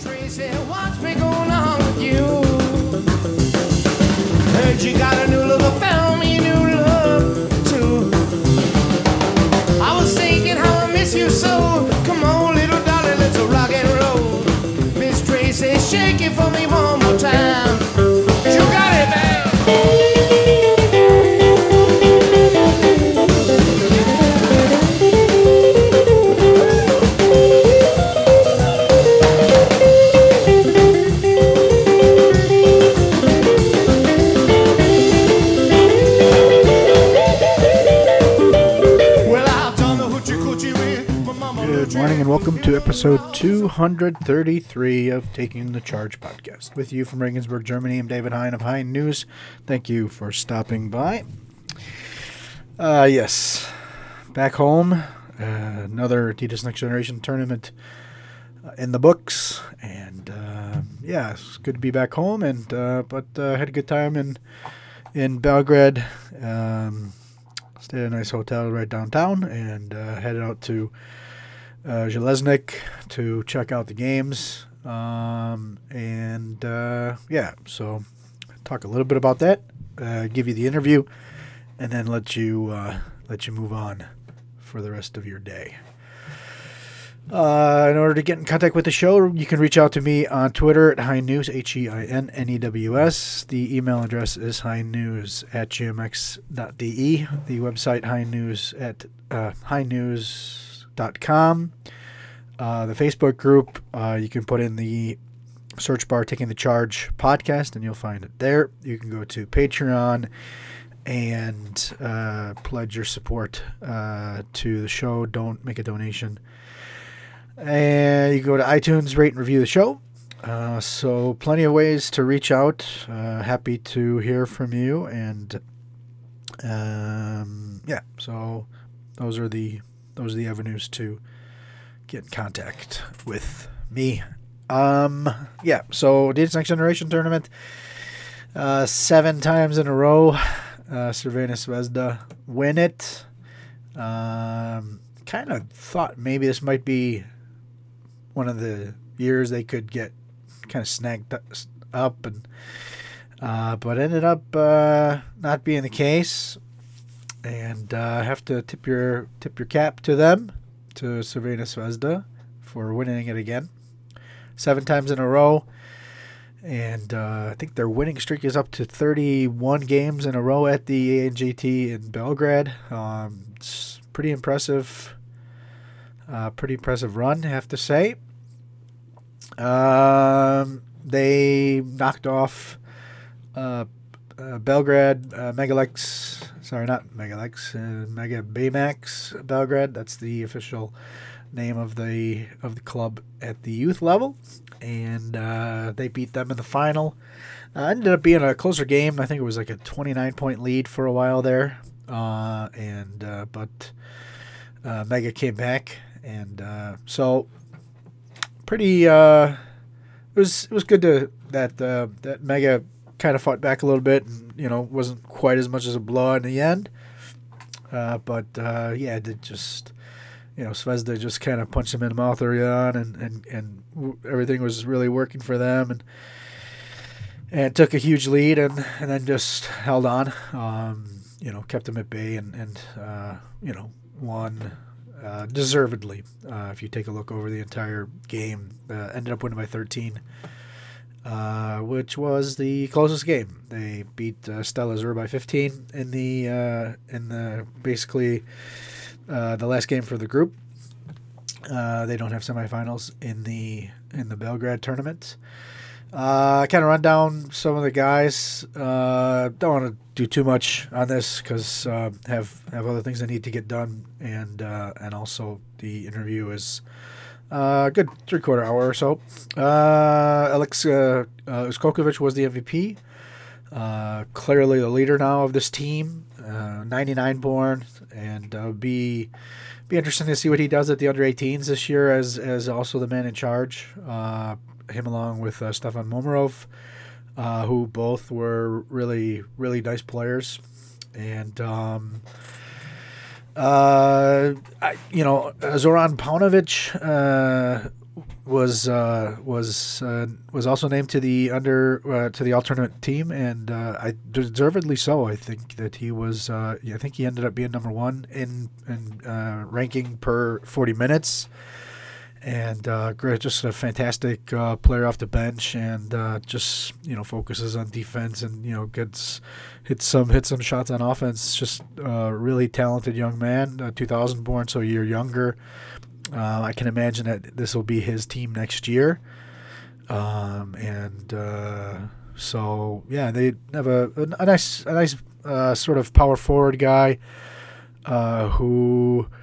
Tracy, what's been going on with you? Heard you got a new look, I found me a new love too. I was thinking how I miss you so. Come on, little darling, let's rock and roll. Miss Tracy, shake it for me one more time. You got it, man. Good morning and welcome to episode 233 of Taking the Charge podcast. With you from Regensburg, Germany, I'm David Hein of Hein News. Thank you for stopping by. Yes, back home, another Adidas Next Generation tournament in the books, and yeah, it's good to be back home. And but had a good time in Belgrade. Stayed at a nice hotel right downtown, and headed out to Železnik to check out the games, and yeah, so talk a little bit about that, give you the interview, and then let you move on for the rest of your day. In order to get in contact with the show, you can reach out to me on Twitter at HeinNews, HeinNews. The email address is heinnews@gmx.de. The website HeinNews at heinnews.com. The Facebook group, you can put in the search bar Taking the Charge podcast, and you'll find it there. You can go to Patreon and pledge your support to the show. Don't make a donation. And you can go to iTunes, rate and review the show. So plenty of ways to reach out. Happy to hear from you. And yeah, so those are the avenues to get in contact with me. Yeah, so Adidas Next Generation tournament, 7 times in a row. Crvena Zvezda win it. Kind of thought maybe this might be one of the years they could get kind of snagged up, and but ended up not being the case. And I have to tip your cap to them, to Crvena Zvezda, for winning it again, 7 times in a row. And I think their winning streak is up to 31 games in a row at the ANGT in Belgrade. It's pretty impressive. Pretty impressive run, I have to say. They knocked off Belgrade, Megalex. Sorry, not Megalex. Mega Baymax Belgrade. That's the official name of the club at the youth level, and they beat them in the final. Ended up being a closer game. I think it was like a 29-point lead for a while there, but Mega came back. And so, pretty. It was good to that Mega kind of fought back a little bit, and wasn't quite as much as a blowout in the end. But yeah, it did just Zvezda just kind of punched him in the mouth early on, and everything was really working for them, and took a huge lead, and then just held on. Kept them at bay, and won. Deservedly, if you take a look over the entire game. Ended up winning by 13, which was the closest game. They beat Stella Azur by 15 in the basically the last game for the group. They don't have semifinals in the Belgrade tournament. Kind of run down some of the guys. Don't want to do too much on this because have other things I need to get done, and also the interview is a good 3/4 hour or so. Alex Uskokovic was the MVP. Clearly the leader now of this team. 99 born, and be interesting to see what he does at the under-18s this year as also the man in charge. Him along with Stefan Momarov, who both were really, really nice players. And Zoran Paunovic was also named to the all-tournament team, and I deservedly so. I think that he was. I think he ended up being number one in ranking per 40 minutes, and just a fantastic player off the bench, and just focuses on defense and hits some shots on offense. Just a really talented young man, 2000 born, so a year younger. I can imagine that this will be his team next year. So yeah, they have a nice sort of power forward guy who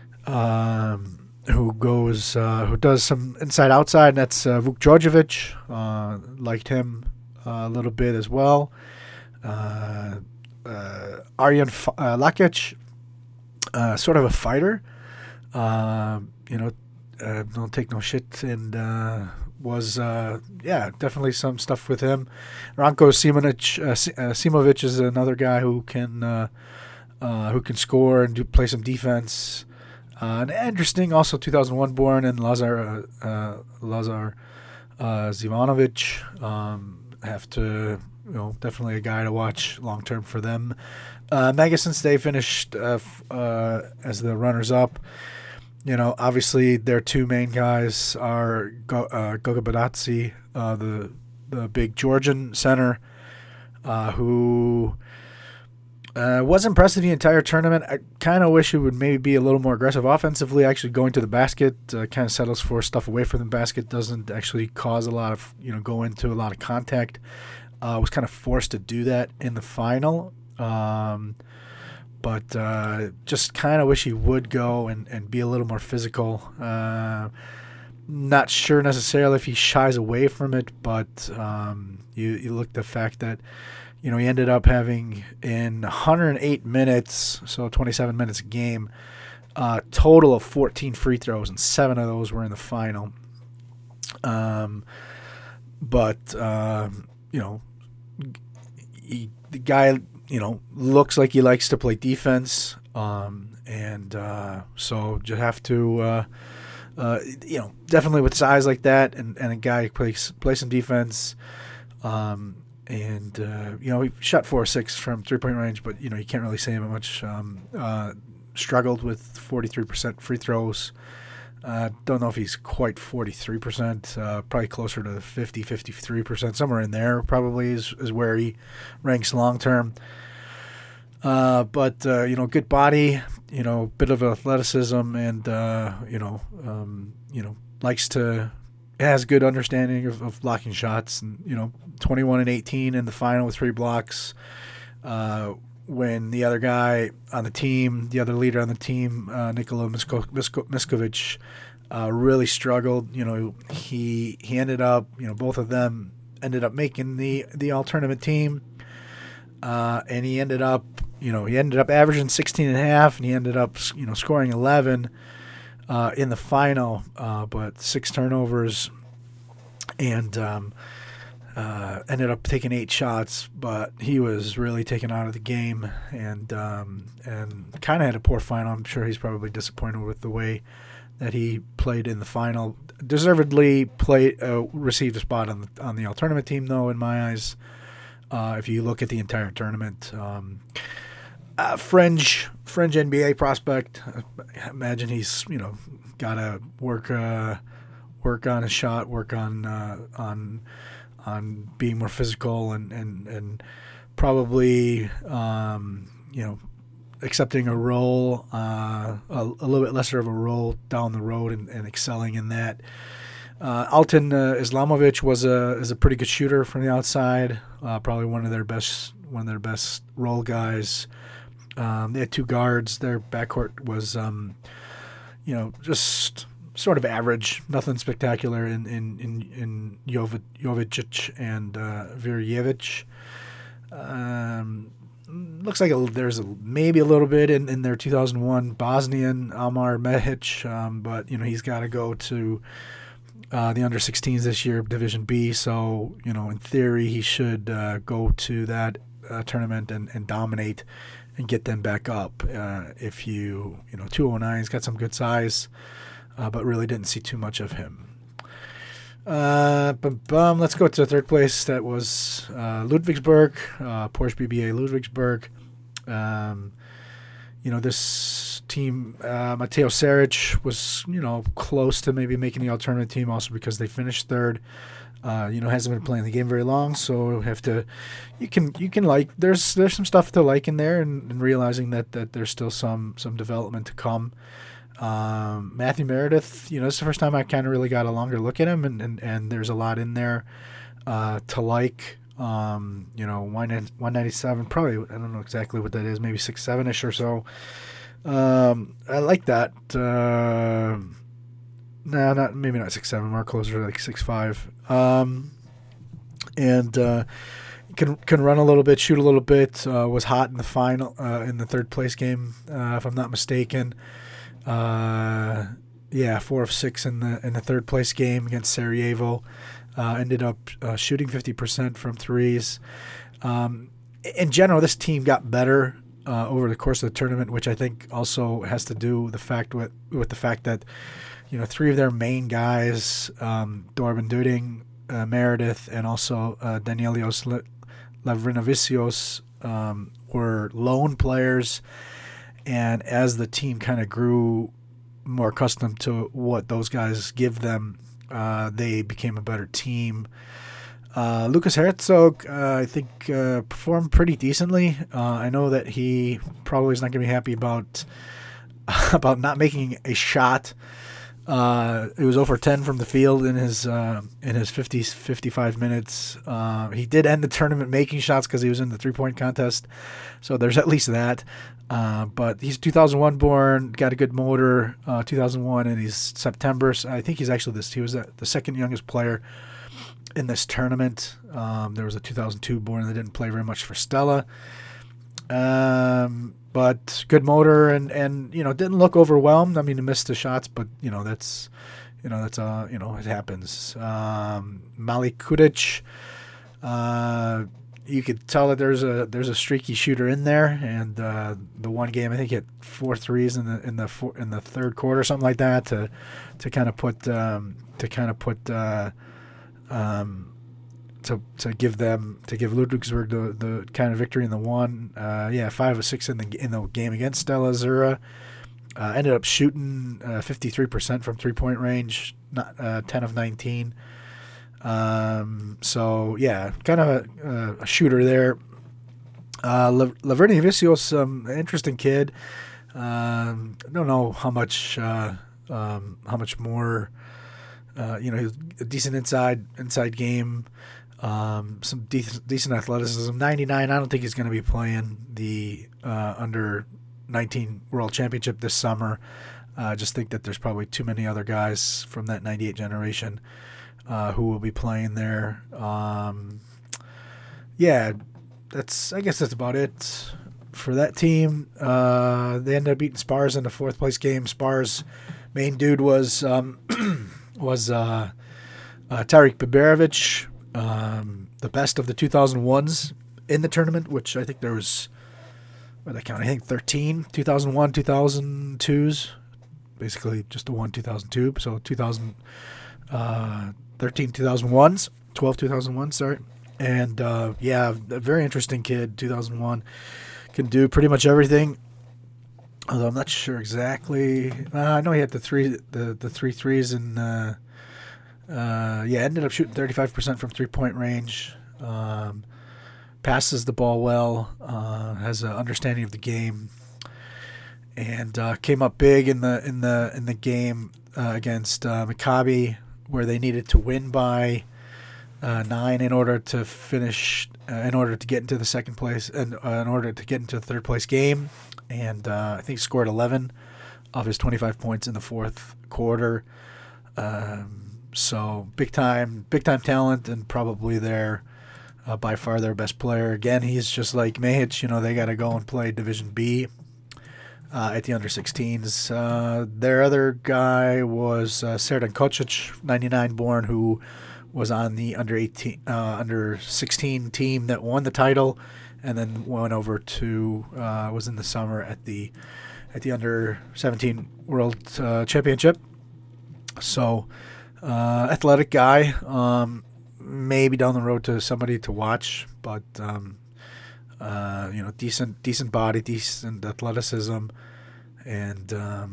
does some inside outside, and that's Vuk Djordjevic. Liked him a little bit as well. Arjan Lakic, sort of a fighter. Don't take no shit, and was definitely some stuff with him. Ranko Simovic is another guy who can score and play some defense. And interesting, also 2001 born, and Lazar Zivanovic. Have to, definitely a guy to watch long term for them. Mega, since they finished as the runners up. Obviously their two main guys are Goga Badatsi, the big Georgian center, who was impressive the entire tournament. I kind of wish he would maybe be a little more aggressive offensively, actually going to the basket, kind of settles for stuff away from the basket, doesn't actually cause a lot of, go into a lot of contact. Was kind of forced to do that in the final. But just kind of wish he would go and be a little more physical. Not sure necessarily if he shies away from it, but you look at the fact that he ended up having in 108 minutes, so 27 minutes a game, total of 14 free throws, and 7 of those were in the final. The guy, looks like he likes to play defense, so you have to, definitely with size like that, and a guy who play some defense, he shot 4-6 from 3-point range, but you can't really say him much. Struggled with 43% free throws. Don't know if he's quite 43%, probably closer to 53%, somewhere in there probably is where he ranks long term. Good body, bit of athleticism, and has good understanding of blocking shots, and 21 and 18 in the final with 3 blocks. When the other guy on the team, the other leader on the team, Nikola Miskovic, really struggled. He ended up, both of them ended up making the all-tournament team, and he ended up averaging 16 and a half, and he ended up, scoring 11 in the final, but 6 turnovers, and ended up taking 8 shots, but he was really taken out of the game, and kind of had a poor final. I'm sure he's probably disappointed with the way that he played in the final. Deservedly received a spot on the all-tournament team, though, in my eyes. If you look at the entire tournament, fringe NBA prospect. I imagine he's got to work on his shot, work on being more physical, and probably accepting a role, a little bit lesser of a role down the road, and excelling in that. Altan Islamovic is a pretty good shooter from the outside, probably one of their best role guys. They had 2 guards. Their backcourt was just sort of average, nothing spectacular in Jovic and Virjevic. Looks like there's maybe a little bit in their 2001 Bosnian Amar Mehic, but he's got to go to the under 16s this year, Division B. So in theory he should go to that tournament and dominate and get them back up. 209's got some good size, but really didn't see too much of him. Let's go to third place. That was Ludwigsburg, Porsche BBA Ludwigsburg. This team, Mateo Saric was, close to maybe making the alternative team also because they finished third. Hasn't been playing the game very long, so you can like, there's some stuff to like in there and realizing that there's still some development to come. Matthew Meredith, this is the first time I kind of really got a longer look at him, and there's a lot in there to like. 197, probably, I don't know exactly what that is, maybe 6'7" or so. I like that. Maybe not 6'7", more closer to like 6'5". Can run a little bit, shoot a little bit. Was hot in the final, in the third place game, if I'm not mistaken. 4 of 6 in the third place game against Sarajevo. Ended up shooting 50% from threes. In general, this team got better over the course of the tournament, which I think also has to do with the fact that 3 of their main guys, Dorban Duding, Meredith, and also Danielios Lavrinovicios, were lone players. And as the team kind of grew more accustomed to what those guys give them, they became a better team. Lucas Herzog, I think, performed pretty decently. I know that he probably is not going to be happy about not making a shot. It was 0 for 10 from the field in his 55 minutes. He did end the tournament making shots because he was in the 3-point contest, so there's at least that. But he's 2001 born, got a good motor, 2001, and he's September. So I think he was the second youngest player in this tournament. There was a 2002 born that didn't play very much for Stella. But good motor and didn't look overwhelmed. I mean, he missed the shots, but it happens. Malik Kudic, you could tell that there's a streaky shooter in there, and the one game I think he hit 4 threes in the third quarter, something like that, to give Ludwigsburg the kind of victory in the one. 5 of 6 in the game against Stella Zura. Ended up shooting 53% from 3-point range, not 10 of 19. Kind of a shooter there. Lavrinovicios, interesting kid. Don't know how much more. He's a decent inside game. Some decent athleticism. 99. I don't think he's going to be playing the under 19 World Championship this summer. I just think that there's probably too many other guys from that 98 generation who will be playing there. I guess that's about it for that team. They ended up beating Spars in the 4th place game. Spars' main dude was Tariq Biberovic, the best of the 2001s in the tournament, which I think there was, what did I count? I think 13 2001, 2002s, basically just the one 2002. So 2013 2001s, 12 2001, sorry. And a very interesting kid, 2001, can do pretty much everything. Although I'm not sure exactly. I know he had the three threes and ended up shooting 35% from 3-point range. Passes the ball well, has an understanding of the game, and came up big in the game against Maccabi, where they needed to win by 9 in order to finish, in order to get into the second place, and in order to get into the third place game. And I think he scored 11 of his 25 points in the 4th quarter. So big time talent, and probably by far their best player. Again, he's just like Mehic. They got to go and play Division B at the under 16s. Their other guy was Serdan Kocic, 99 born, who was on the under 16 team that won the title, and then went over to was in the summer at the under 17 World Championship. So athletic guy. Maybe down the road to somebody to watch, but decent body, decent athleticism, and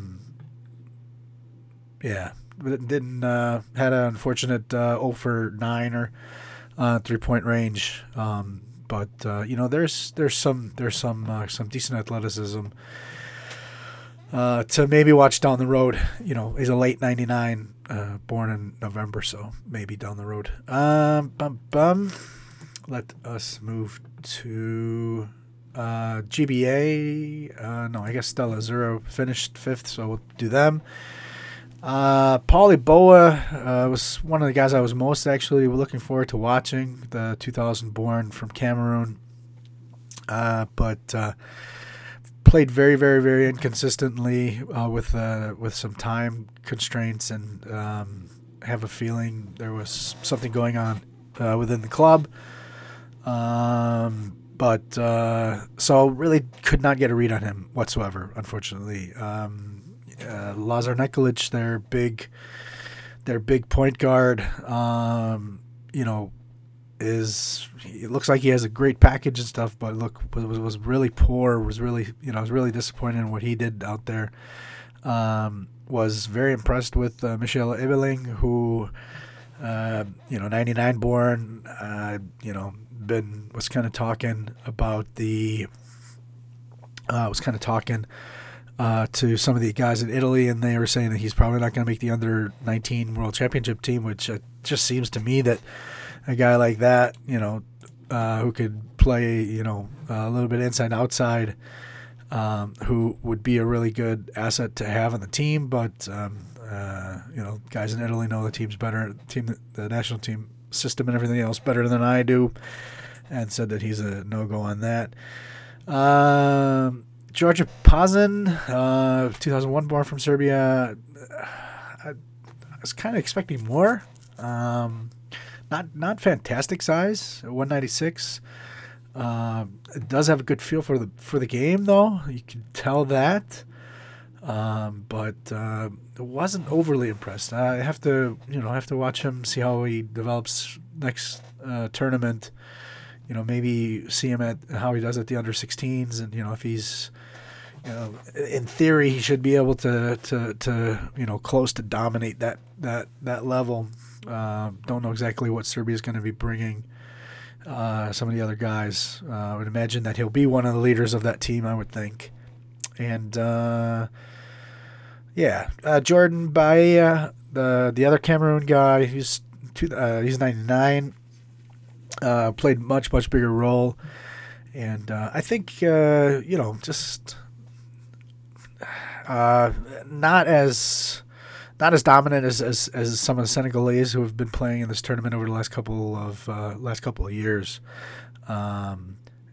didn't had an unfortunate 0 for 9 or 3-point range. But there's some decent athleticism to maybe watch down the road. He's a late '99, born in November, so maybe down the road. Let us move to GBA. No, I guess Stella Azura finished 5th, so we'll do them. Paulie Boa was one of the guys I was most actually looking forward to watching, the 2000 born from Cameroon. But played very, very, very inconsistently with some time constraints, and have a feeling there was something going on within the club. So really could not get a read on him whatsoever, unfortunately. Lazar Nikolic, their big point guard, it looks like he has a great package and stuff, but was really poor. Was really disappointed in what he did out there. Was very impressed with Michel Ebeling, who 99 born. Was kind of talking about to some of the guys in Italy, and they were saying that he's probably not going to make the under 19 World Championship team, which just seems to me that a guy like that, who could play, a little bit inside outside, who would be a really good asset to have on the team. But guys in Italy know the national team system and everything else better than I do, and said that he's a no-go on that. Georgia Pazin, 2001 born from Serbia. I was kind of expecting more. Not fantastic size, 196. It does have a good feel for the game, though. You can tell that. But it wasn't overly impressed. I have to watch him, see how he develops next tournament. Maybe see him at how he does at the under 16s, and if he's, in theory, he should be able to close to dominate that level. Don't know exactly what Serbia is going to be bringing. Some of the other guys, I would imagine that he'll be one of the leaders of that team, I would think. And Jordan Baia, the other Cameroon guy, he's 99. Played much bigger role, and I think just not as dominant as some of the Senegalese who have been playing in this tournament over the last couple of years. Another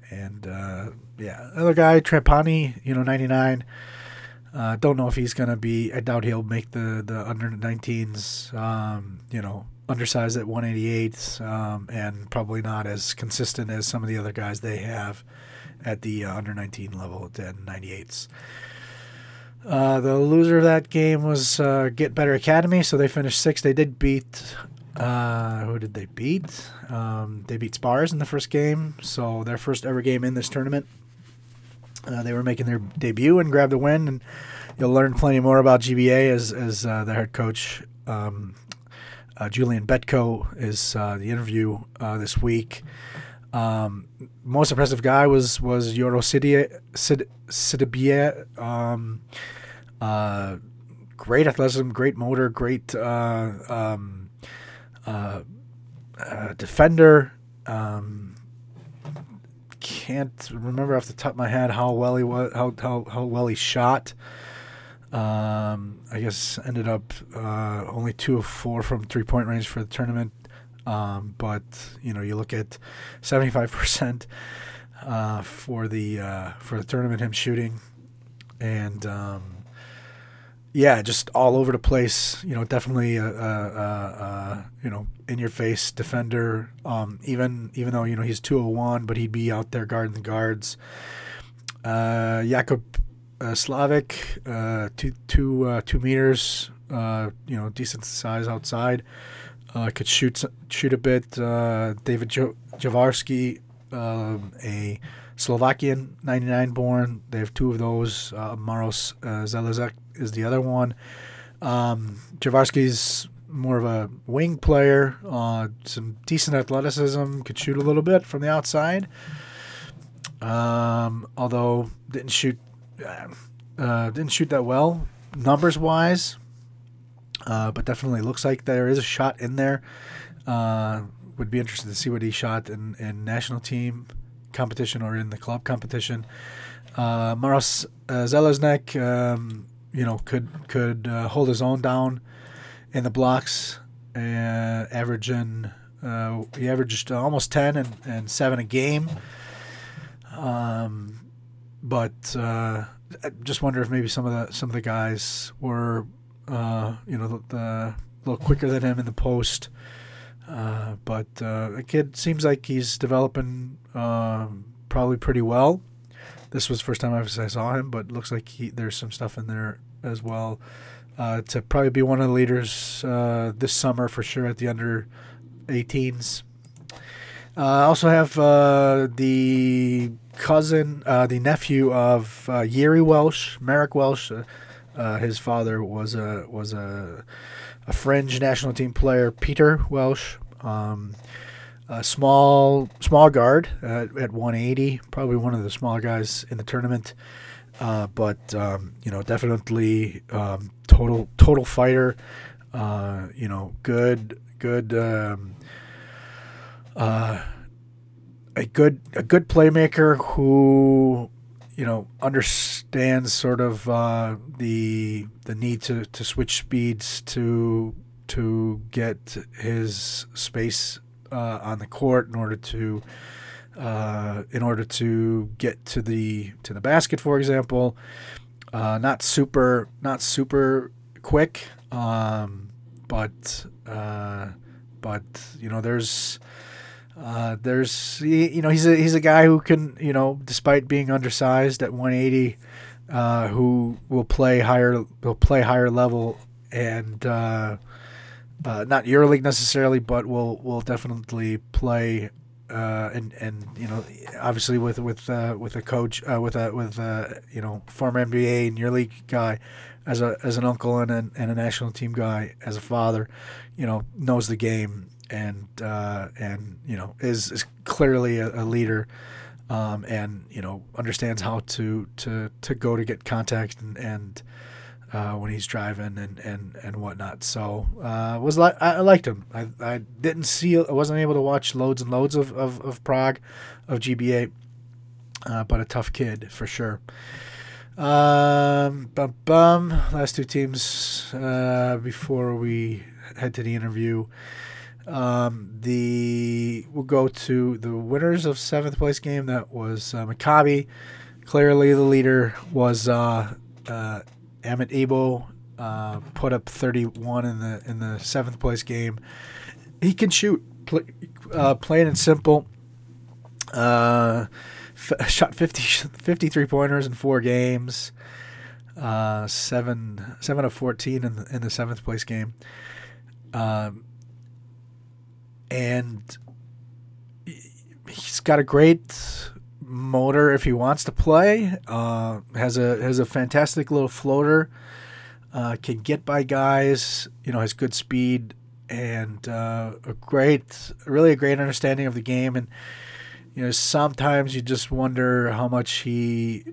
guy, Trapani, 99. Don't know if he's gonna be. I doubt he'll make the under 19s. Undersized at 188, and probably not as consistent as some of the other guys they have at the under 19 level at 98s. The loser of that game was Get Better Academy, so they finished 6th. They did beat. Who did they beat? They beat Spars in the first game, so their first ever game in this tournament. They were making their debut and grabbed a win, and you'll learn plenty more about GBA as their head coach. Julian Betko is the interview this week. Most impressive guy was Yoro Sidibia. Great athleticism, great motor, great defender. Can't remember off the top of my head how well he was, how well he shot. I guess ended up only 2 of 4 from 3-point range for the tournament. But you look at 75% for the tournament, him shooting, and just all over the place. Definitely a in your face defender. Even though he's 201, but he'd be out there guarding the guards. Jakub Slavic, 2 meters, decent size outside. Could shoot a bit. David Javarski, a Slovakian 99 born. They have two of those. Maros Zelezek is the other one. Javarski's more of a wing player. Some decent athleticism. Could shoot a little bit from the outside. Although didn't shoot that well numbers wise. But definitely looks like there is a shot in there. Would be interested to see what he shot in national team competition or in the club competition. Maros Zeleznek, could hold his own down in the blocks, averaging he averaged almost 10 and 7 a game. But I just wonder if maybe some of the guys were the little quicker than him in the post. But the kid seems like he's developing probably pretty well. This was the first time I saw him, but looks like there's some stuff in there as well. To probably be one of the leaders this summer for sure at the under 18s. I also have the nephew of Yeri Welsh, Merrick Welsh. His father was a fringe national team player, Peter Welsh. A small guard at 180, probably one of the smaller guys in the tournament. But definitely total fighter. Good. A good playmaker who understands sort of the need to switch speeds to get his space on the court in order to get to the basket, for example. Not super quick, but he's a guy who can, despite being undersized at 180, who will play higher level and not EuroLeague necessarily, but will definitely play and obviously with a coach with former NBA and EuroLeague guy as an uncle and a national team guy as a father, knows the game and is clearly a leader, and understands how to go to get contact and when he's driving and whatnot. So I liked him. I wasn't able to watch loads and loads of Prague, of GBA, but a tough kid for sure. Last two teams before we head to the interview. We'll go to the winners of 7th place game. That was Maccabi. Clearly the leader was Amit Ebo, put up 31 in the 7th place game. He can shoot, plain and simple. Shot 53 pointers in 4 games. 7 of 14 in the 7th place game. And he's got a great motor if he wants to play. Has a fantastic little floater. Can get by guys. Has good speed and a great understanding of the game. And sometimes you just wonder how much he's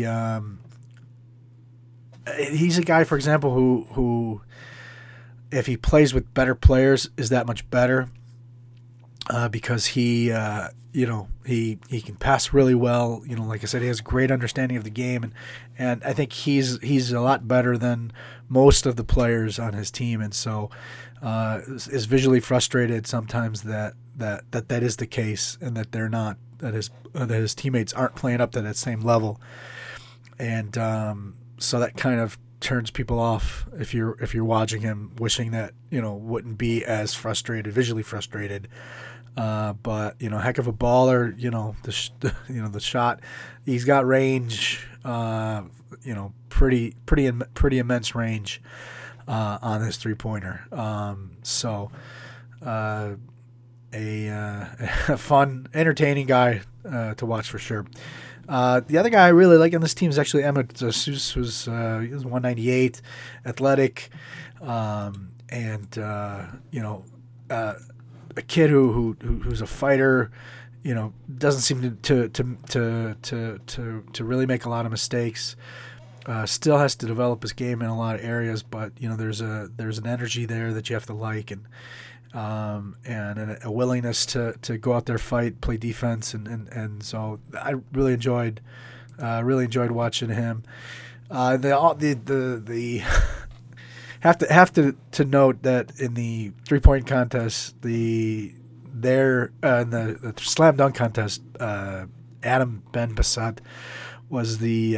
a guy, for example, who if he plays with better players is that much better. Because he can pass really well. Like I said, he has a great understanding of the game, and I think he's a lot better than most of the players on his team, and so is visually frustrated sometimes that is the case, and that they're not, that his teammates aren't playing up to that same level, and so that kind of turns people off if you're watching him, wishing that wouldn't be as visually frustrated. But heck of a baller. The shot, he's got range. Pretty immense range. on his 3-pointer. A fun, entertaining guy to watch for sure. The other guy I really like on this team is actually Emmett Seuss, he was 198, athletic, and a kid who's a fighter. Doesn't seem to really make a lot of mistakes. Still has to develop his game in a lot of areas, but there's an energy there that you have to like, and a willingness to go out there, fight, play defense, and so I really enjoyed watching him. The have to note that in the 3-point contest, in the slam dunk contest, Adam Ben Bassett was the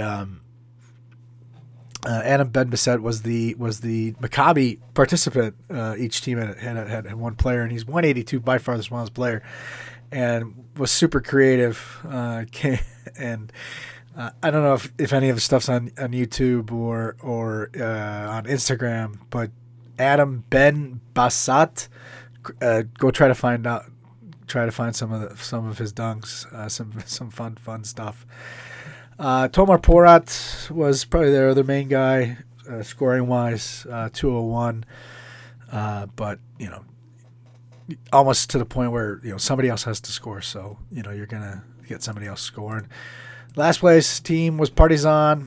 Maccabi participant. Each team had one player, and he's 182, by far the smallest player, and was super creative. And I don't know if any of the stuff's on YouTube or on Instagram, but Adam Ben Bassett, go try to find some of his dunks, some fun stuff. Tomar Porat was probably their other main guy, scoring wise, 201, but almost to the point where somebody else has to score, so you're gonna get somebody else scoring. Last place team was Partizan.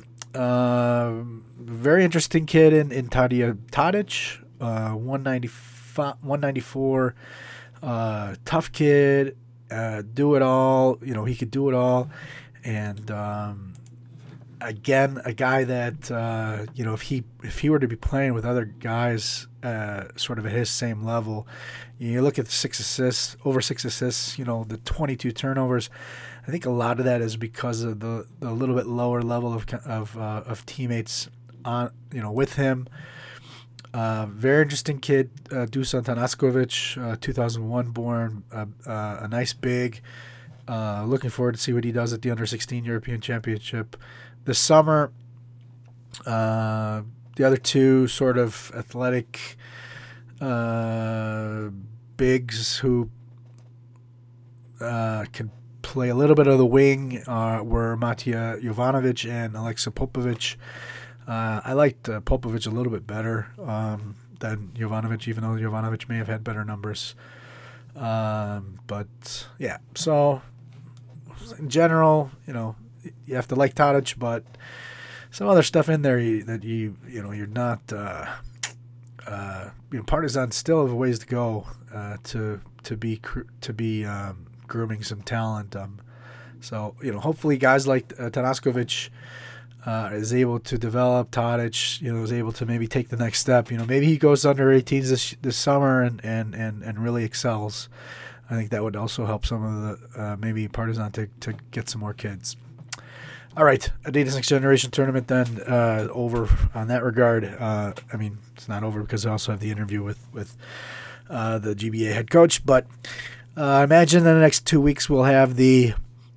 Very interesting kid in Tadija Tadic, 194, tough kid, do it all. He could do it all. And again, a guy that if he were to be playing with other guys sort of at his same level, you look at the over 6 assists, the 22 turnovers. I think a lot of that is because of the little bit lower level of teammates on with him. Very interesting kid, Dusan Tanaskovic, 2001 born, a nice big. Looking forward to see what he does at the Under-16 European Championship this summer. The other two sort of athletic bigs who can play a little bit of the wing were Matija Jovanovic and Aleksa Popovic. I liked Popovic a little bit better than Jovanovic, even though Jovanovic may have had better numbers. But yeah, so in general, you have to like Tadic, but some other stuff in there that you're not. Partizan still have a ways to go to be grooming some talent. So hopefully guys like Tanaskovic is able to develop. Tadic, is able to maybe take the next step. Maybe he goes under 18s this summer and really excels. I think that would also help some of the maybe Partizan to get some more kids. All right, Adidas Next Generation Tournament then over on that regard. It's not over because I also have the interview with the GBA head coach. But I imagine in the next 2 weeks we'll have the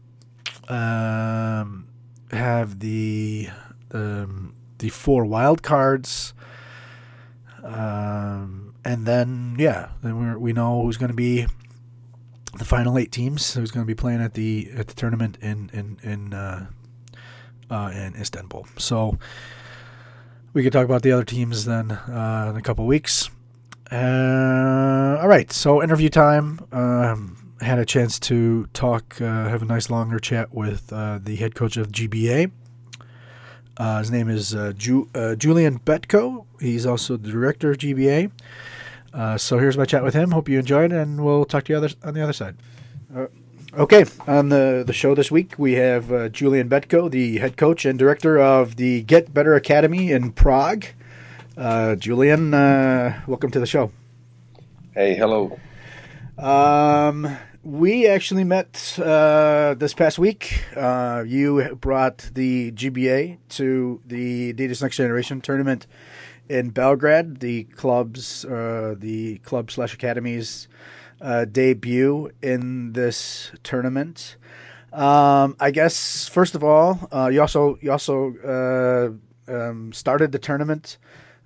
4 wild cards, and then we know who's going to be the final 8 teams who's going to be playing at the tournament in Istanbul. So we could talk about the other teams then in a couple weeks. All right, so interview time. Had a chance to talk, have a nice longer chat with the head coach of GBA. His name is Julian Betko. He's also the director of GBA. So here's my chat with him. Hope you enjoyed, and we'll talk to you on the other side. Okay, on the show this week, we have Julian Betko, the head coach and director of the Get Better Academy in Prague. Julian, welcome to the show. Hey, hello. We actually met this past week. You brought the GBA to the Adidas Next Generation tournament in Belgrade, the club/academies debut in this tournament. I guess first of all, you also started the tournament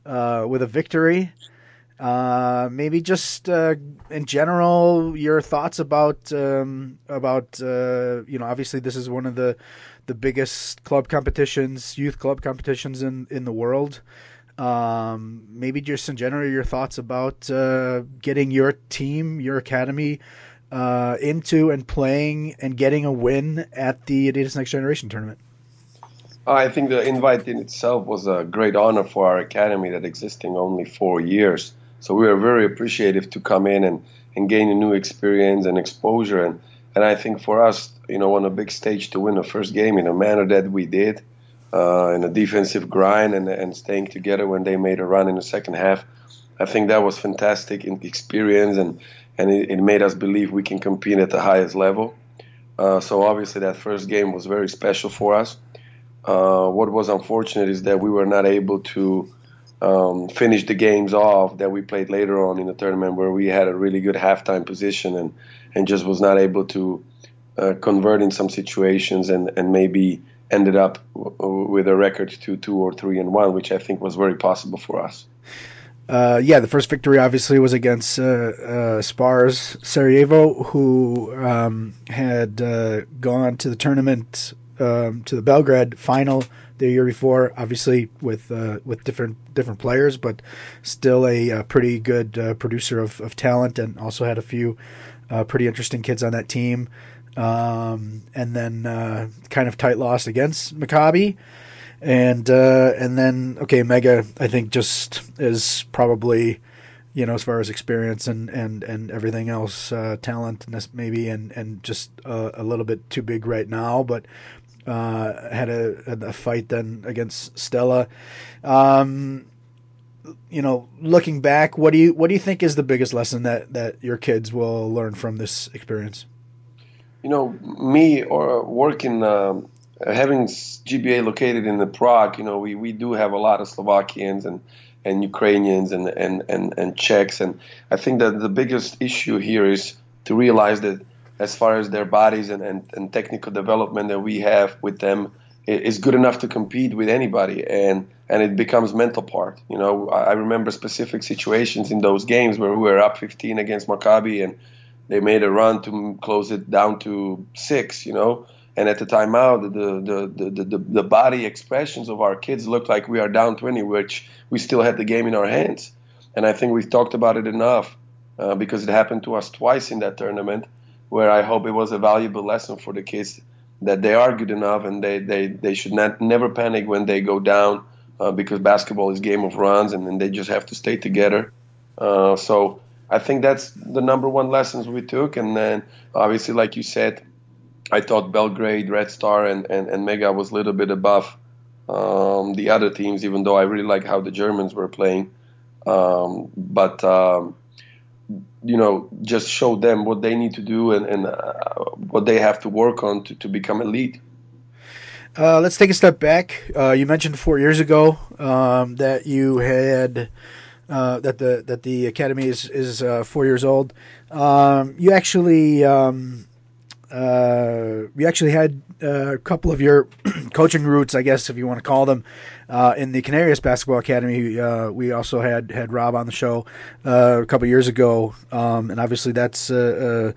with a victory. Maybe just in general, your thoughts about obviously this is one of the biggest club competitions, youth club competitions in the world. Maybe just in general, your thoughts about getting your team, your academy, into and playing and getting a win at the Adidas Next Generation tournament. I think the invite in itself was a great honor for our academy that existing only 4 years. So we are very appreciative to come in and gain a new experience and exposure. And I think for us, on a big stage to win the first game in a manner that we did, in a defensive grind and staying together when they made a run in the second half, I think that was fantastic in experience and it made us believe we can compete at the highest level. So obviously that first game was very special for us. What was unfortunate is that we were not able to finish the games off that we played later on in the tournament, where we had a really good halftime position and just was not able to convert in some situations and maybe ended up with a record 2-2 or 3-1, which I think was very possible for us. The first victory obviously was against Spars Sarajevo, who had gone to the tournament, to the Belgrade final the year before, obviously with different players, but still a pretty good producer of talent, and also had a few pretty interesting kids on that team. And then kind of tight loss against Maccabi. And then Mega, I think, just is probably, as far as experience and everything else, talent maybe, and just a little bit too big right now, but had a fight then against Stella. Looking back, what do you think is the biggest lesson that your kids will learn from this experience? Me or working, having GBA located in the Prague, we do have a lot of Slovakians and Ukrainians and Czechs. And I think that the biggest issue here is to realize that as far as their bodies and technical development that we have with them is good enough to compete with anybody. And it becomes mental part. I remember specific situations in those games where we were up 15 against Maccabi and they made a run to close it down to 6, and at the timeout, the body expressions of our kids looked like we are down 20, which we still had the game in our hands. And I think we've talked about it enough because it happened to us twice in that tournament, where I hope it was a valuable lesson for the kids that they are good enough and they should never panic when they go down because basketball is a game of runs and they just have to stay together. So I think that's the number one lessons we took. And then obviously, like you said, I thought Belgrade, Red Star, and Mega was a little bit above the other teams, even though I really like how the Germans were playing. Just show them what they need to do and what they have to work on to become elite. Let's take a step back. You mentioned 4 years ago that you had that the academy is 4 years old. You actually had a couple of your coaching roots, I guess, if you want to call them, in the Canarias Basketball Academy. We also had Rob on the show a couple of years ago, and obviously that's an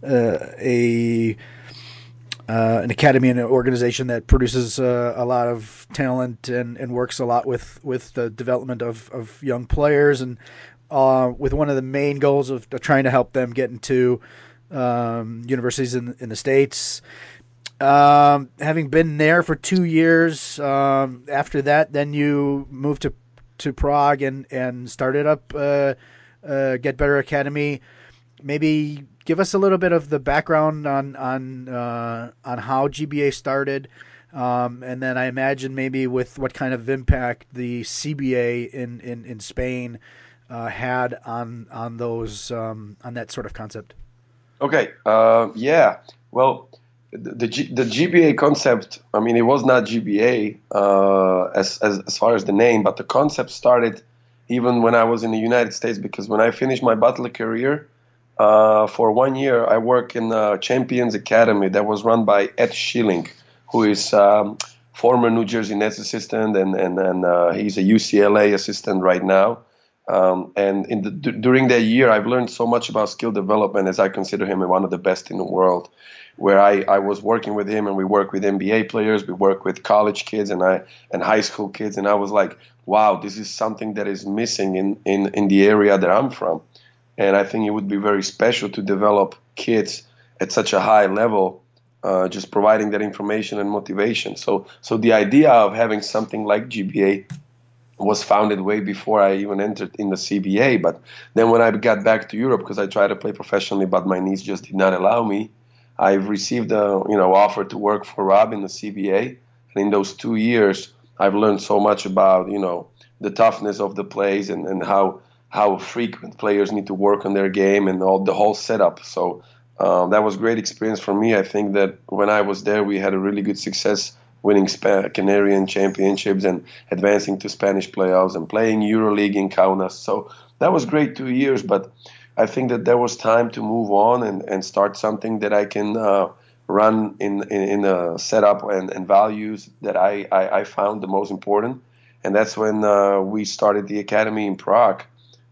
academy and an organization that produces a lot of talent and works a lot with the development of young players, and with one of the main goals of trying to help them get into universities in the States. Having been there for 2 years, after that, then you moved to Prague and started up Get Better Academy. Maybe give us a little bit of the background on how GBA started, and then I imagine maybe with what kind of impact the CBA in Spain had on those on that sort of concept. Okay. Well, the GBA concept, I mean, it was not GBA as far as the name, but the concept started even when I was in the United States, because when I finished my Butler career, for 1 year, I worked in the Champions Academy that was run by Ed Schilling, who is former New Jersey Nets assistant, and he's a UCLA assistant right now. And during that year, I've learned so much about skill development, as I consider him one of the best in the world. Where I was working with him, and we work with NBA players, we work with college kids and high school kids, and I was like, wow, this is something that is missing in the area that I'm from. And I think it would be very special to develop kids at such a high level, just providing that information and motivation. So the idea of having something like GBA was founded way before I even entered in the CBA. But then when I got back to Europe, because I tried to play professionally, but my knees just did not allow me, I've received a offer to work for Rob in the CBA. And in those 2 years, I've learned so much about the toughness of the plays and how frequent players need to work on their game and the whole setup. So that was great experience for me. I think that when I was there, we had a really good success winning Canarian championships and advancing to Spanish playoffs and playing EuroLeague in Kaunas. So that was great 2 years, but I think that there was time to move on and start something that I can run in a setup and values that I found the most important. And that's when we started the academy in Prague.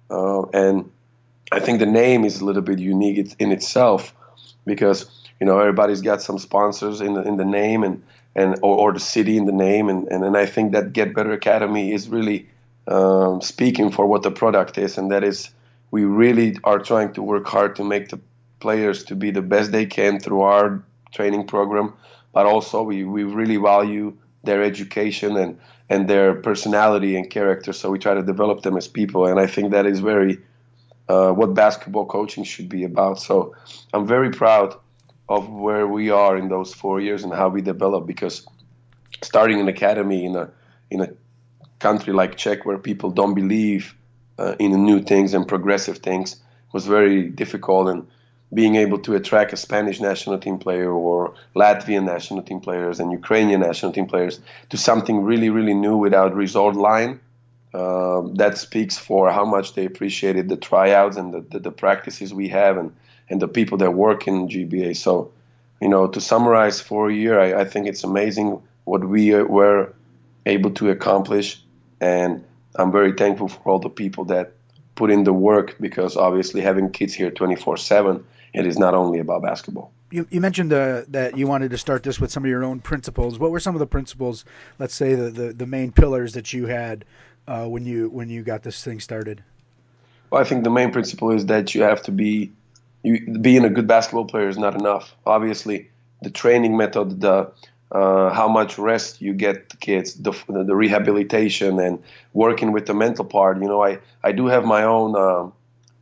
And I think the name is a little bit unique in itself because, everybody's got some sponsors in the name or the city in the name. And I think that Get Better Academy is really speaking for what the product is. And that is, we really are trying to work hard to make the players to be the best they can through our training program. But also we really value their education and their personality and character. So we try to develop them as people. And I think that is very what basketball coaching should be about. So I'm very proud of where we are in those 4 years and how we develop, because starting an academy in a country like Czech where people don't believe in new things and progressive things was very difficult. And being able to attract a Spanish national team player or Latvian national team players and Ukrainian national team players to something really, really new without resort line, that speaks for how much they appreciated the tryouts and the practices we have and the people that work in GBA. So, to summarize for a year, I think it's amazing what we were able to accomplish. And I'm very thankful for all the people that put in the work, because obviously having kids here 24/7, it is not only about basketball. You mentioned that you wanted to start this with some of your own principles. What were some of the principles, let's say the main pillars that you had when you got this thing started? Well, I think the main principle is that you have to being a good basketball player is not enough. Obviously, the training method, how much rest you get the kids, the rehabilitation, and working with the mental part. I do have my own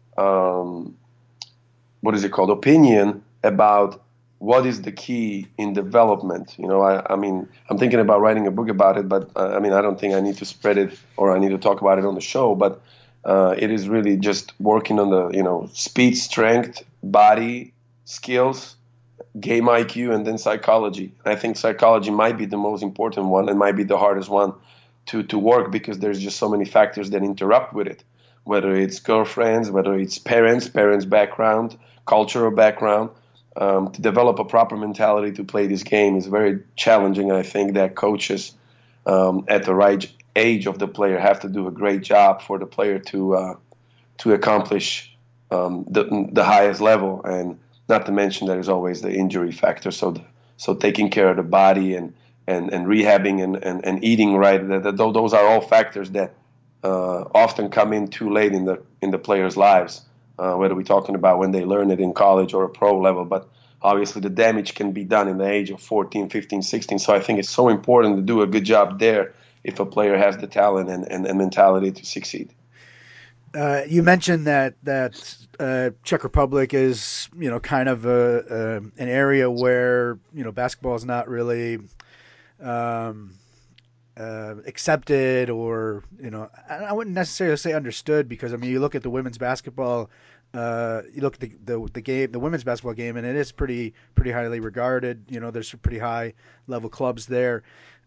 opinion about what is the key in development. I mean, I'm thinking about writing a book about it, but I don't think I need to spread it or I need to talk about it on the show. But it is really just working on the speed, strength, body, skills, game IQ, and then psychology. I think psychology might be the most important one and might be the hardest one to work, because there's just so many factors that interrupt with it, whether it's girlfriends, whether it's parents background, cultural background. To develop a proper mentality to play this game is very challenging. And I think that coaches at the right age of the player have to do a great job for the player to accomplish the highest level. And not to mention there's always the injury factor. So taking care of the body and rehabbing and eating right, those are all factors that often come in too late in the players' lives. Whether we're talking about when they learn it in college or a pro level. But obviously the damage can be done in the age of 14, 15, 16. So I think it's so important to do a good job there if a player has the talent and mentality to succeed. You mentioned that Czech Republic is, kind of an area where, basketball is not really accepted, or I wouldn't necessarily say understood, because you look at the women's basketball, you look at the game, the women's basketball game, and it is pretty highly regarded. There's some pretty high level clubs there.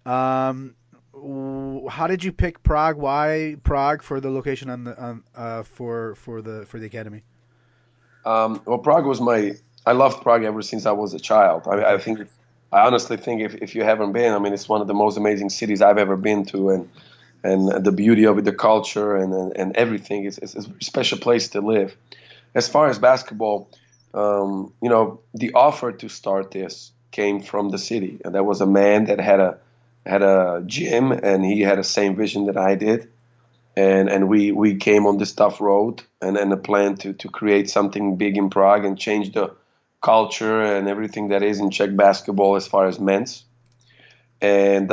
How did you pick Prague? Why Prague for the location for the academy? Well, Prague was I loved Prague ever since I was a child. I think I honestly think if you haven't been, I mean, it's one of the most amazing cities I've ever been to, and the beauty of it, the culture, and everything is a very special place to live. As far as basketball, the offer to start this came from the city, and there was a man that had a gym, and he had the same vision that I did, and we came on this tough road, and a plan to create something big in Prague and change the culture and everything that is in Czech basketball as far as men's. And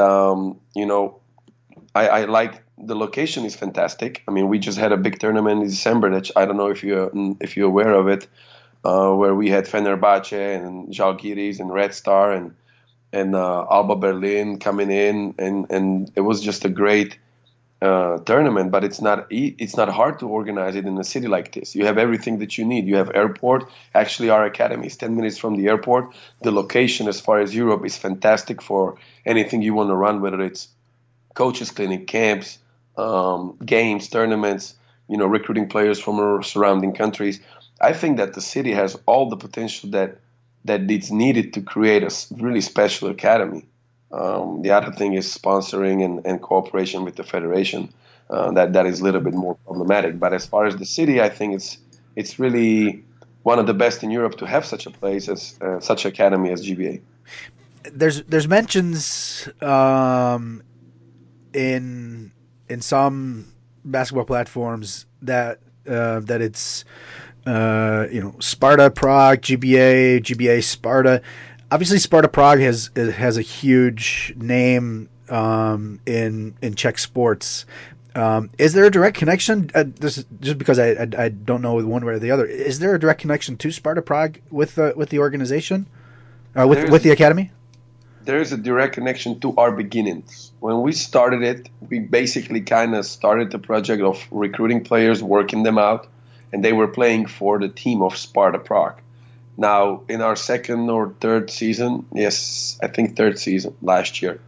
I like the location is fantastic. I mean, we just had a big tournament in December that I don't know if you're aware of it, where we had Fenerbahce and Žalgiris and Red Star and Alba Berlin coming in, and it was just a great tournament. But it's not hard to organize it in a city like this. You have everything that you need. You have airport. Actually, our academy is 10 minutes from the airport. The location, as far as Europe, is fantastic for anything you want to run, whether it's coaches clinic, camps, games, tournaments, recruiting players from our surrounding countries. I think that the city has all the potential that it's needed to create a really special academy. The other thing is sponsoring and cooperation with the federation. That is a little bit more problematic. But as far as the city, I think it's really one of the best in Europe to have such a place as such academy as GBA. There's mentions in some basketball platforms that it's Sparta Prague, GBA Sparta. Obviously, Sparta Prague has a huge name in Czech sports. Is there a direct connection? This is just because I don't know one way or the other. Is there a direct connection to Sparta Prague with the organization, with the academy? There is a direct connection to our beginnings. When we started it, we basically kind of started the project of recruiting players, working them out, and they were playing for the team of Sparta Prague. Now, in our second or third season, yes, I think third season last year,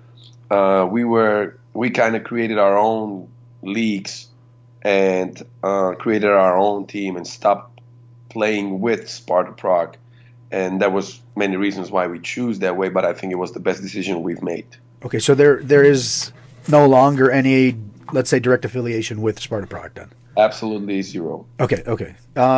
we kind of created our own leagues and created our own team and stopped playing with Sparta Prague. And there was many reasons why we choose that way, but I think it was the best decision we've made. Okay, so there is no longer any, let's say, direct affiliation with Sparta Prague then? Absolutely zero. Okay.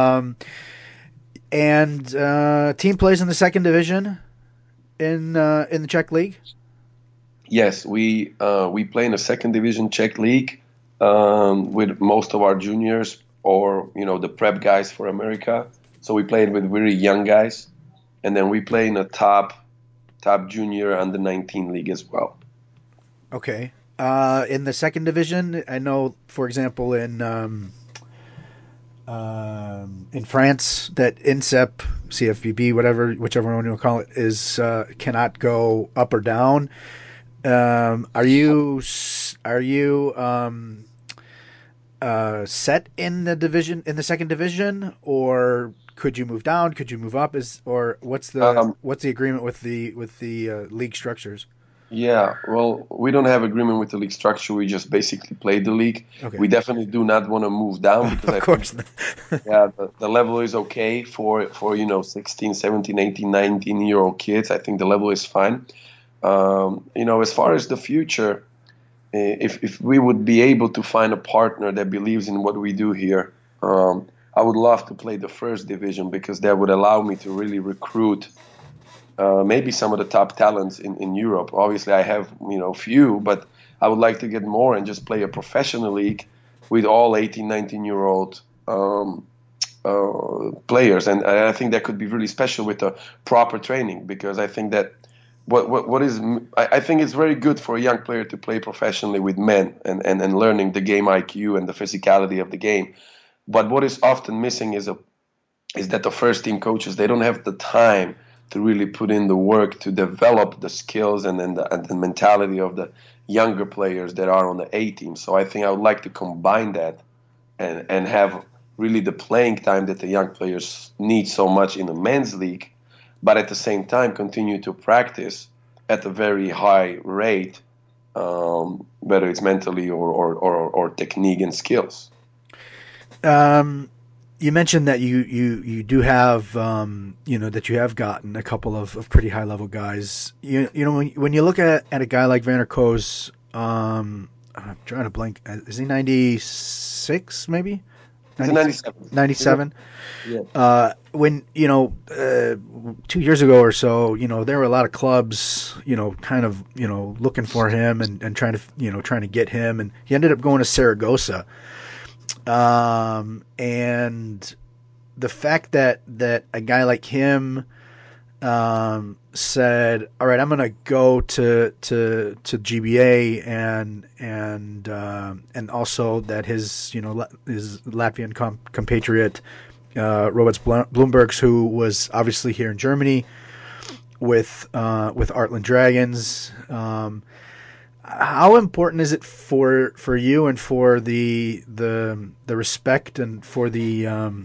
And team plays in the second division in the Czech league. Yes, we play in the second division Czech league with most of our juniors or the prep guys for America. So we played with very young guys, and then we play in a top junior under 19 league as well. Okay. In the second division, I know, for example, in France, that INSEP, CFBB, whichever one you call it, is cannot go up or down. Are you set in the division, in the second division, or could you move down? Could you move up? What's the agreement with the league structures? Yeah, well, we don't have agreement with the league structure. We just basically play the league. Okay. We definitely do not want to move down because of course. The level is okay for 16, 17, 18, 19-year-old kids. I think the level is fine. As far as the future, if we would be able to find a partner that believes in what we do here, I would love to play the first division because that would allow me to really recruit maybe some of the top talents in Europe. Obviously, I have few, but I would like to get more and just play a professional league with all 18, 19-year-old players. And I think that could be really special with the proper training, because I think that I think it's very good for a young player to play professionally with men and learning the game IQ and the physicality of the game. But what is often missing is that the first team coaches, they don't have the time to really put in the work to develop the skills and the mentality of the younger players that are on the A team. So I think I would like to combine that and have really the playing time that the young players need so much in the men's league, but at the same time continue to practice at a very high rate, whether it's mentally or technique and skills. You mentioned that you do have that you have gotten a couple of pretty high level guys. You know when you look at a guy like Van der Koos, I'm trying to blank. Is he 96 maybe? He's a 97. 97. Yeah. When 2 years ago or so, there were a lot of clubs, kind of looking for him and trying to get him, and he ended up going to Saragossa. And the fact that a guy like him said, "All right, I'm going to go to GBA," and also that his his Latvian compatriot Roberts Bloombergs, who was obviously here in Germany with Artland Dragons. How important is it for you and for the respect and for the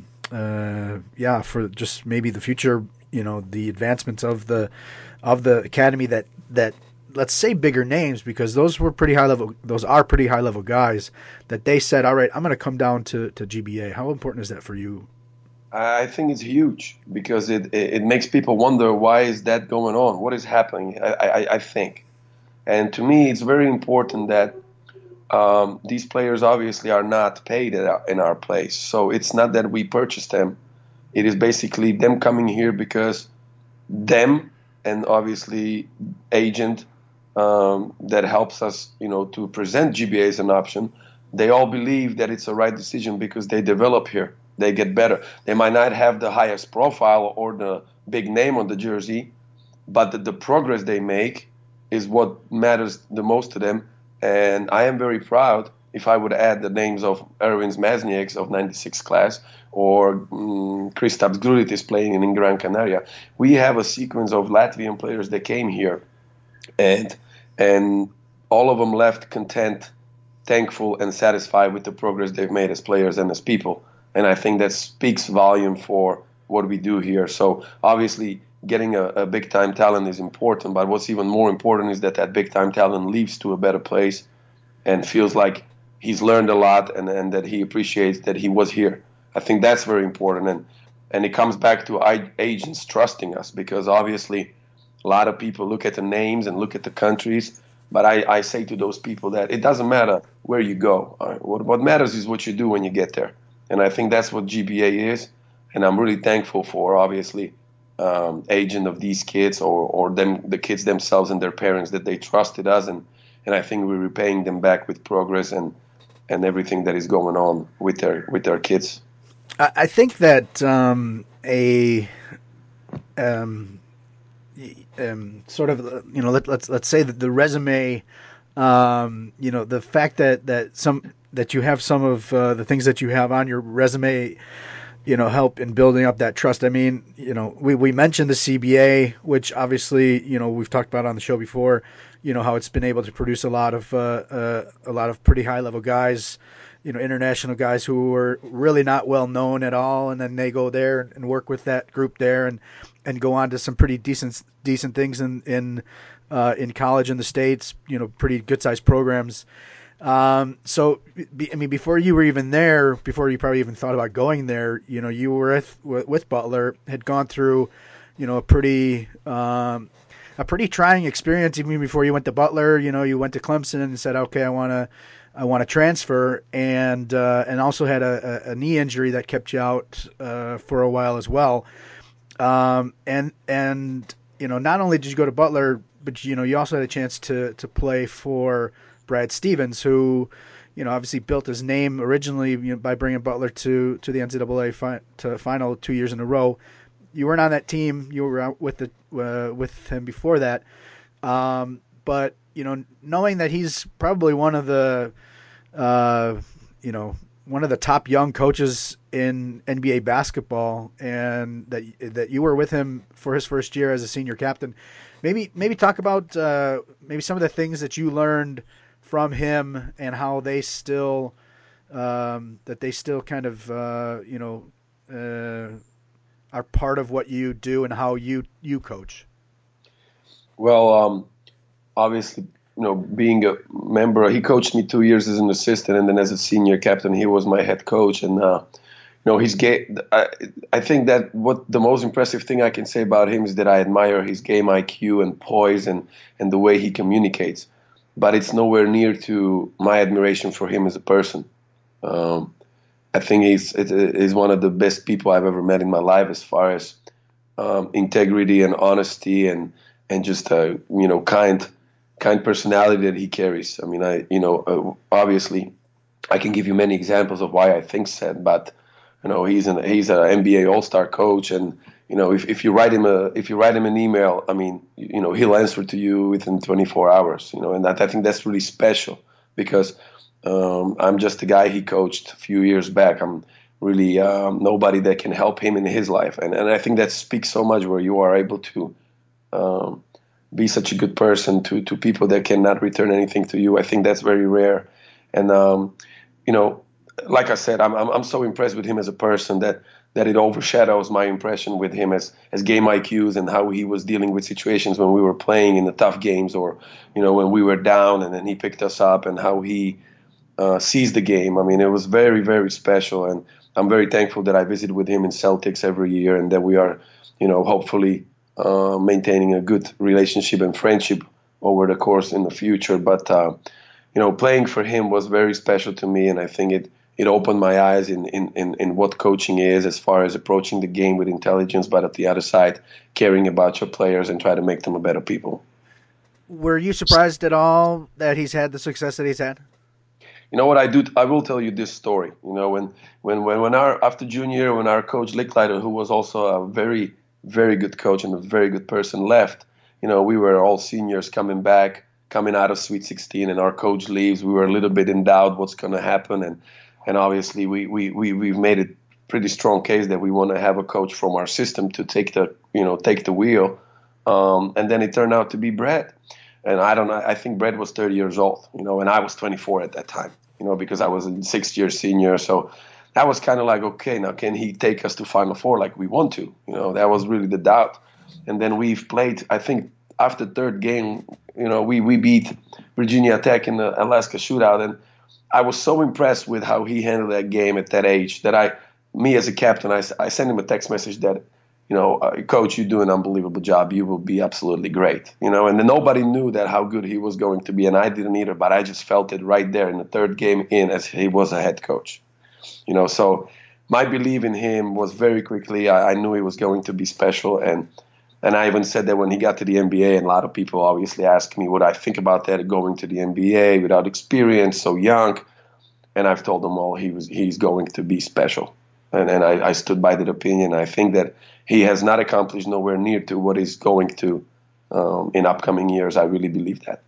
for just maybe the future, the advancements of the academy that let's say bigger names, because those are pretty high level guys, that they said, all right, I'm going to come down to GBA. How important is that for you? I think it's huge, because it makes people wonder, why is that going on? What is happening? I think. And to me, it's very important that these players obviously are not paid in our place. So it's not that we purchased them. It is basically them coming here because them, and obviously agent that helps us, to present GBA as an option. They all believe that it's a right decision because they develop here. They get better. They might not have the highest profile or the big name on the jersey, but the progress they make is what matters the most to them. And I am very proud if I would add the names of Ervins Maznieks of 96 class, or Kristaps Grudis playing in Gran Canaria. We have a sequence of Latvian players that came here, and all of them left content, thankful, and satisfied with the progress they've made as players and as people. And I think that speaks volume for what we do here. So obviously getting a big-time talent is important, but what's even more important is that big-time talent leaves to a better place and feels like he's learned a lot, and that he appreciates that he was here. I think that's very important. And it comes back to agents trusting us, because obviously a lot of people look at the names and look at the countries, but I say to those people that it doesn't matter where you go. What matters is what you do when you get there. And I think that's what GBA is, and I'm really thankful for, obviously, agent of these kids, or the kids themselves and their parents, that they trusted us, and I think we're repaying them back with progress and everything that is going on with their kids. I think that sort of, let's say that the resume, the fact that you have some of the things that you have on your resume, help in building up that trust. I mean, we mentioned the CBA, which obviously, we've talked about on the show before, how it's been able to produce a lot of pretty high level guys, international guys who were really not well known at all. And then they go there and work with that group there and go on to some pretty decent things in college in the States, pretty good sized programs. So, before you were even there, before you probably even thought about going there, you were with Butler, had gone through, a pretty trying experience even before you went to Butler. You went to Clemson and said, okay, I want to transfer, and also had a knee injury that kept you out for a while as well. And not only did you go to Butler, but you also had a chance to play for Brad Stevens, who, obviously built his name originally by bringing Butler to the NCAA final 2 years in a row. You weren't on that team; you were out with him before that. But knowing that he's probably one of the top young coaches in NBA basketball, and that you were with him for his first year as a senior captain, maybe talk about maybe some of the things that you learned from him, and how they still kind of are part of what you do and how you coach. Well, obviously, being a member, he coached me 2 years as an assistant, and then as a senior captain, he was my head coach. And He's gay. I think that what the most impressive thing I can say about him is that I admire his game IQ and poise and the way he communicates. But it's nowhere near to my admiration for him as a person. I think he's one of the best people I've ever met in my life as far as integrity and honesty and just kind personality that he carries. I mean, obviously I can give you many examples of why I think so, but he's an NBA All-Star coach, and if you write him an email, I mean, he'll answer to you within 24 hours. And that, I think that's really special because I'm just a guy he coached a few years back. I'm really nobody that can help him in his life, and I think that speaks so much where you are able to be such a good person to people that cannot return anything to you. I think that's very rare, and like I said, I'm so impressed with him as a person that it overshadows my impression with him as game IQs and how he was dealing with situations when we were playing in the tough games or when we were down and then he picked us up and how he sees the game. I mean, it was very, very special, and I'm very thankful that I visit with him in Celtics every year and that we are, hopefully maintaining a good relationship and friendship over the course in the future. But playing for him was very special to me, and I think it opened my eyes in what coaching is as far as approaching the game with intelligence, but at the other side, caring about your players and try to make them a better people. Were you surprised at all that he's had the success that he's had? You know what I do? I will tell you this story. When after junior year, when our coach Licklider, who was also a very, very good coach and a very good person, left, we were all seniors coming out of Sweet 16, and our coach leaves. We were a little bit in doubt what's going to happen, and obviously we've made a pretty strong case that we want to have a coach from our system to take the wheel, and then it turned out to be Brad. And I think Brad was 30 years old, and I was 24 at that time, because I was a 6th-year senior. So that was kind of like, okay, now can he take us to Final Four like we want to? That was really the doubt. And then we've played, I think, after third game, we beat Virginia Tech in the Alaska shootout, and I was so impressed with how he handled that game at that age that me as a captain, I sent him a text message that, Coach, you do an unbelievable job. You will be absolutely great. And then nobody knew that how good he was going to be, and I didn't either. But I just felt it right there in the third game as he was a head coach. So my belief in him was very quickly. I knew he was going to be special, and I even said that when he got to the NBA, and a lot of people obviously asked me what I think about that, going to the NBA without experience, so young. And I've told them all he's going to be special. And I stood by that opinion. I think that he has not accomplished nowhere near to what he's going to in upcoming years. I really believe that.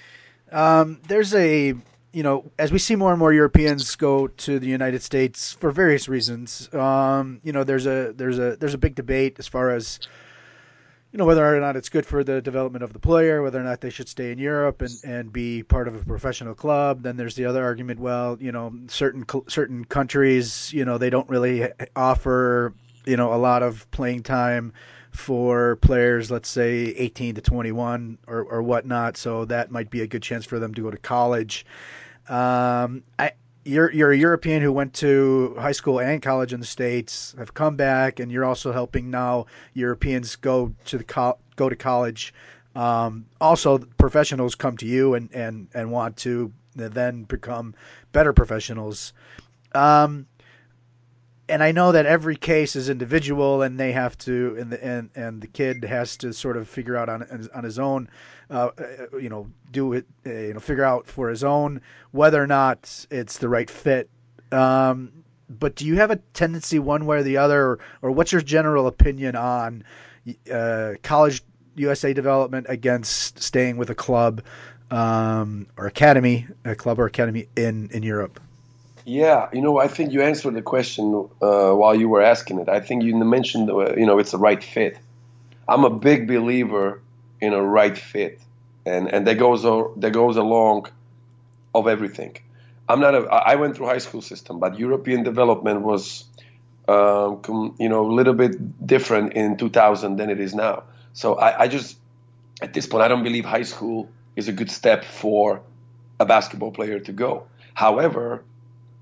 There's as we see more and more Europeans go to the United States for various reasons, there's a big debate as far as whether or not it's good for the development of the player, whether or not they should stay in Europe and be part of a professional club. Then there's the other argument, certain countries, they don't really offer, a lot of playing time for players, let's say 18 to 21 or whatnot. So that might be a good chance for them to go to college. You're a European who went to high school and college in the States, have come back, and you're also helping now Europeans go to college. Also, professionals come to you and want to then become better professionals. And I know that every case is individual, and they have to, and the kid has to sort of figure out on his own, figure out for his own whether or not it's the right fit. But do you have a tendency one way or the other, or what's your general opinion on college USA development against staying with a club or academy, in Europe? Yeah, I think you answered the question while you were asking it. I think you mentioned, it's a right fit. I'm a big believer in a right fit, and that goes along of everything. I went through high school system, but European development was, a little bit different in 2000 than it is now. So I just, at this point, I don't believe high school is a good step for a basketball player to go. However,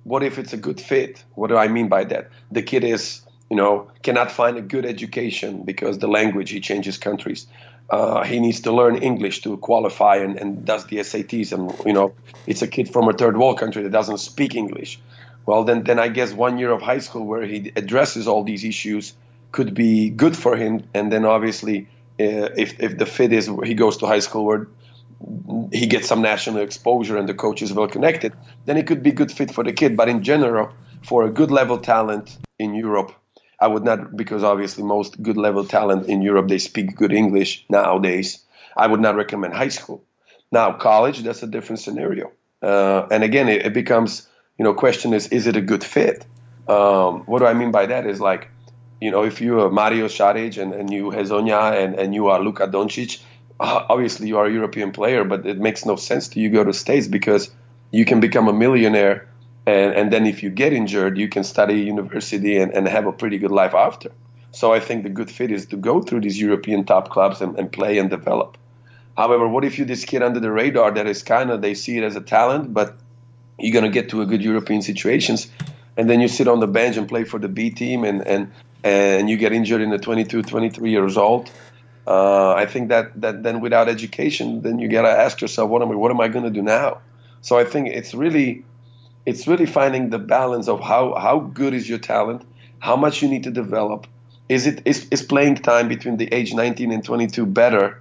what if it's a good fit? What do I mean by that? The kid is, cannot find a good education because the language, he changes countries. He needs to learn English to qualify and does the SATs. And, it's a kid from a third world country that doesn't speak English. Well, then I guess 1 year of high school where he addresses all these issues could be good for him. And then obviously, if the fit is he goes to high school where he gets some national exposure and the coach is well connected, then it could be good fit for the kid. But in general, for a good level talent in Europe, I would not, because obviously most good level talent in Europe, they speak good English nowadays. I would not recommend high school. Now, college, that's a different scenario. And again, it becomes, question is it a good fit? What do I mean by that is like, if you are Mario Šarić and you Hezonja and you are Luka Doncic, obviously you are a European player, but it makes no sense to you go to States because you can become a millionaire. And then if you get injured, you can study university and have a pretty good life after. So I think the good fit is to go through these European top clubs and play and develop. However, what if you're this kid under the radar that is they see it as a talent, but you're going to get to a good European situations, and then you sit on the bench and play for the B team and you get injured in the 22, 23 years old. I think that then without education, then you got to ask yourself, what am I going to do now? So I think it's really finding the balance of how good is your talent, how much you need to develop. Is playing time between the age 19 and 22 better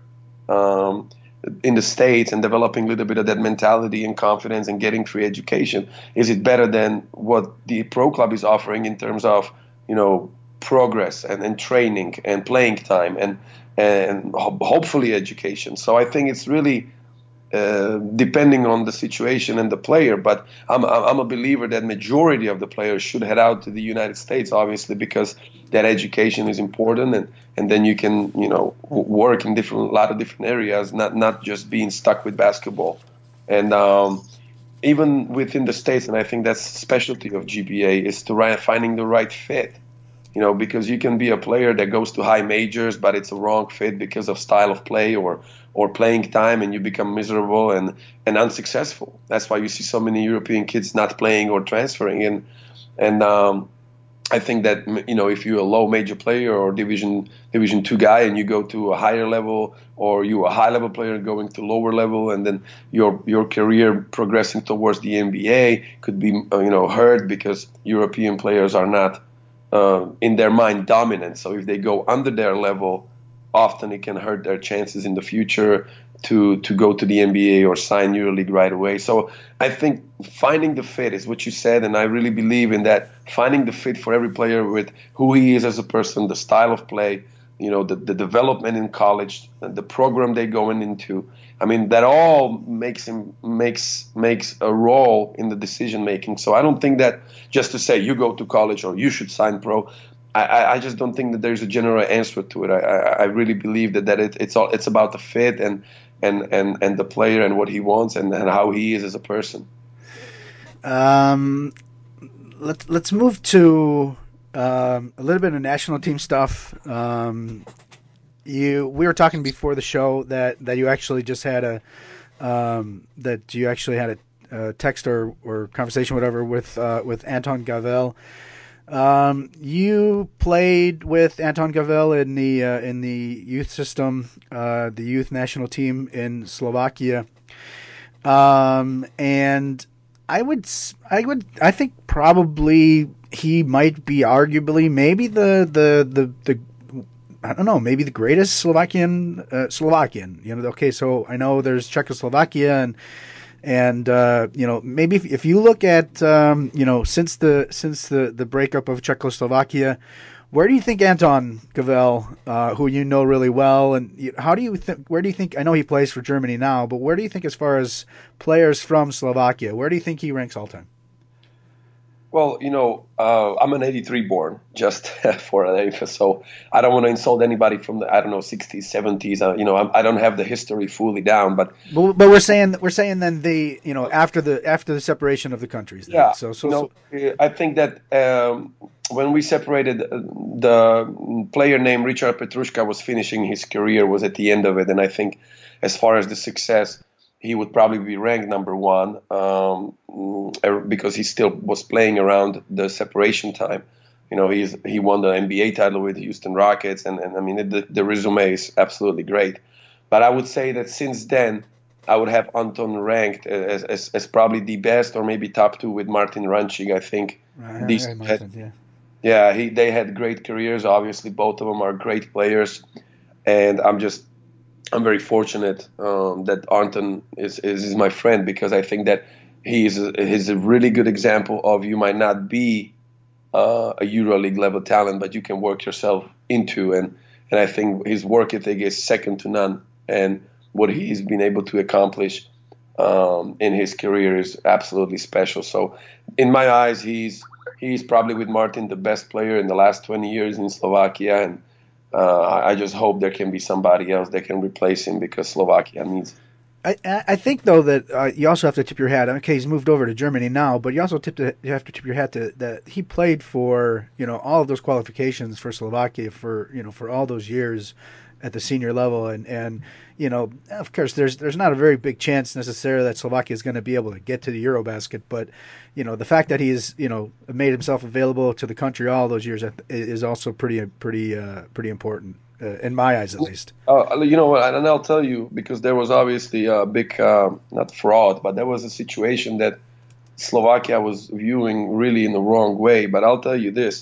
in the States and developing a little bit of that mentality and confidence and getting free education? Is it better than what the pro club is offering in terms of progress and training and playing time and hopefully education? So I think it's really depending on the situation and the player, but I'm a believer that majority of the players should head out to the United States, obviously, because that education is important, and then you can work in a lot of different areas, not just being stuck with basketball. And even within the States, and I think that's the specialty of GBA, is to finding the right fit. Because you can be a player that goes to high majors, but it's a wrong fit because of style of play or playing time, and you become miserable and unsuccessful. That's why you see so many European kids not playing or transferring. And I think that if you're a low major player or Division 2 guy and you go to a higher level, or you're a high level player going to lower level, and then your career progressing towards the NBA could be hurt because European players are not in their mind dominant. So if they go under their level, often it can hurt their chances in the future to go to the NBA or sign EuroLeague right away. So I think finding the fit is what you said, and I really believe in that, finding the fit for every player with who he is as a person, the style of play, the development in college, the program they're going into. I mean, that all makes a role in the decision making. So I don't think that just to say you go to college or you should sign pro, I just don't think that there's a general answer to it. I really believe that it's about the fit and the player and what he wants and how he is as a person. Let's move to a little bit of national team stuff. We were talking before the show that you actually just had a text or conversation, whatever, with Anton Gavell. You played with Anton Gavell in the youth system, the youth national team in Slovakia, and I think probably he might be arguably maybe the I don't know, maybe the greatest Slovakian. Okay, so I know there's Czechoslovakia and maybe if you look at since the breakup of Czechoslovakia, where do you think Anton Gavell, who you know really well, and where do you think, I know he plays for Germany now, but where do you think, as far as players from Slovakia, where do you think he ranks all time? Well, I'm an 83 born, just for an info, so I don't want to insult anybody from the 60s, 70s. I don't have the history fully down, but we're saying then after the separation of the countries. Then. Yeah. So I think that when we separated, the player named Richard Petruška was finishing his career, was at the end of it, and I think as far as the success, he would probably be ranked number one because he still was playing around the separation time. He won the NBA title with Houston Rockets, and I mean the resume is absolutely great. But I would say that since then, I would have Anton ranked as probably the best, or maybe top two with Martin Ranchik. I think these Martin, yeah, they had great careers. Obviously, both of them are great players, and I'm very fortunate that Anton is my friend, because I think that he's a really good example of you might not be a EuroLeague level talent, but you can work yourself into, and I think his work ethic is second to none, and what he's been able to accomplish in his career is absolutely special. So in my eyes, he's probably, with Martin, the best player in the last 20 years in Slovakia, and I just hope there can be somebody else that can replace him, because Slovakia needs it. I think, though, that you also have to tip your hat. Okay, he's moved over to Germany now, but you also have to tip your hat to that he played for all of those qualifications for Slovakia for all those years at the senior level, and of course there's not a very big chance necessarily that Slovakia is going to be able to get to the Eurobasket, but the fact that he's made himself available to the country all those years is also pretty important. In my eyes, at least. You know what? And I'll tell you, because there was obviously a big, not fraud, but there was a situation that Slovakia was viewing really in the wrong way. But I'll tell you this,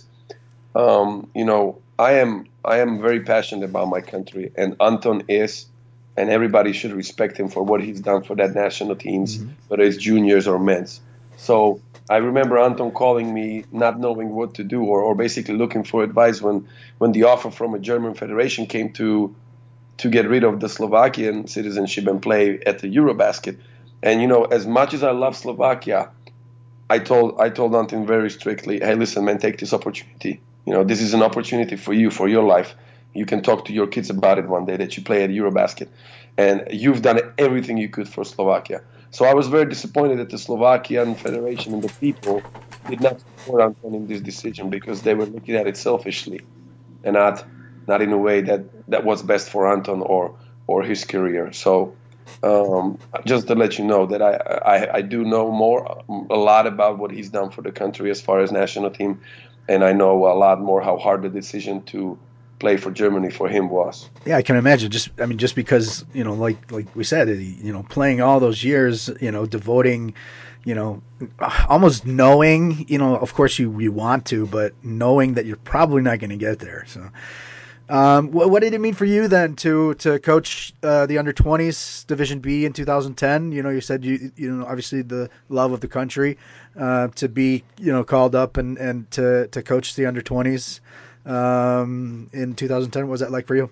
I am very passionate about my country, and Anton is, and everybody should respect him for what he's done for that national teams, whether it's juniors or men's. So I remember Anton calling me, not knowing what to do, or basically looking for advice when the offer from a German federation came to get rid of the Slovakian citizenship and play at the Eurobasket. And as much as I love Slovakia, I told Anton very strictly, hey, listen, man, take this opportunity. This is an opportunity for you, for your life. You can talk to your kids about it one day, that you play at Eurobasket, and you've done everything you could for Slovakia. So I was very disappointed that the Slovakian Federation and the people did not support Anton in this decision, because they were looking at it selfishly and not in a way that was best for Anton or his career. So just to let you know that I do know a lot about what he's done for the country as far as national team, and I know a lot more how hard the decision to play for Germany for him was. Yeah, I can imagine. Just because like we said, playing all those years, devoting, almost knowing, of course you want to, but knowing that you're probably not going to get there. So, what did it mean for you then to coach the under-20s Division B in 2010? You said you obviously the love of the country, to be called up and to coach the under-20s. In 2010, what was that like for you?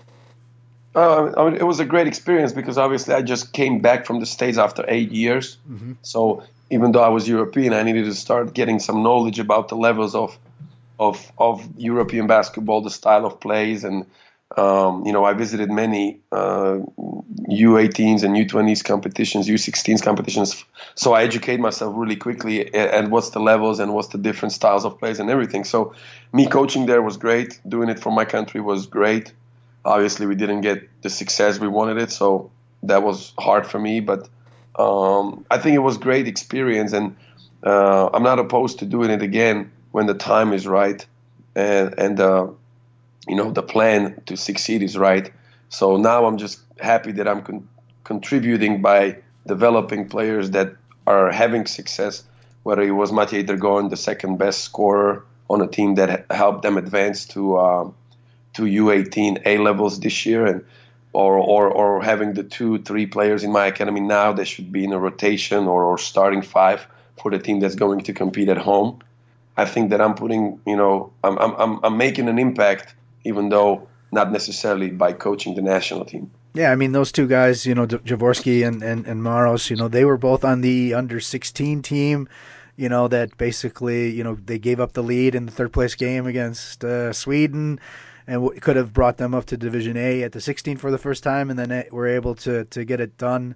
It was a great experience, because obviously I just came back from the States after 8 years. So even though I was European, I needed to start getting some knowledge about the levels of European basketball, the style of plays, and I visited many U18s and U20s competitions, U16s competitions. So I educate myself really quickly and what's the levels and what's the different styles of plays and everything. So me coaching there was great. Doing it for my country was great. Obviously, we didn't get the success we wanted it, so that was hard for me. But I think it was great experience, and I'm not opposed to doing it again when the time is right and the plan to succeed is right. So now I'm just happy that I'm contributing by developing players that are having success, whether it was Matej Drgon, the second best scorer on a team that helped them advance to U18 A levels this year, and or having the 2-3 players in my academy now that should be in a rotation or starting 5 for the team that's going to compete at home. I think that I'm putting, I'm making an impact, even though not necessarily by coaching the national team. Yeah, I mean, those two guys, Jaworski and Maros, they were both on the under-16 team, that basically, they gave up the lead in the third-place game against Sweden, and could have brought them up to Division A at the 16 for the first time, and then were able to get it done,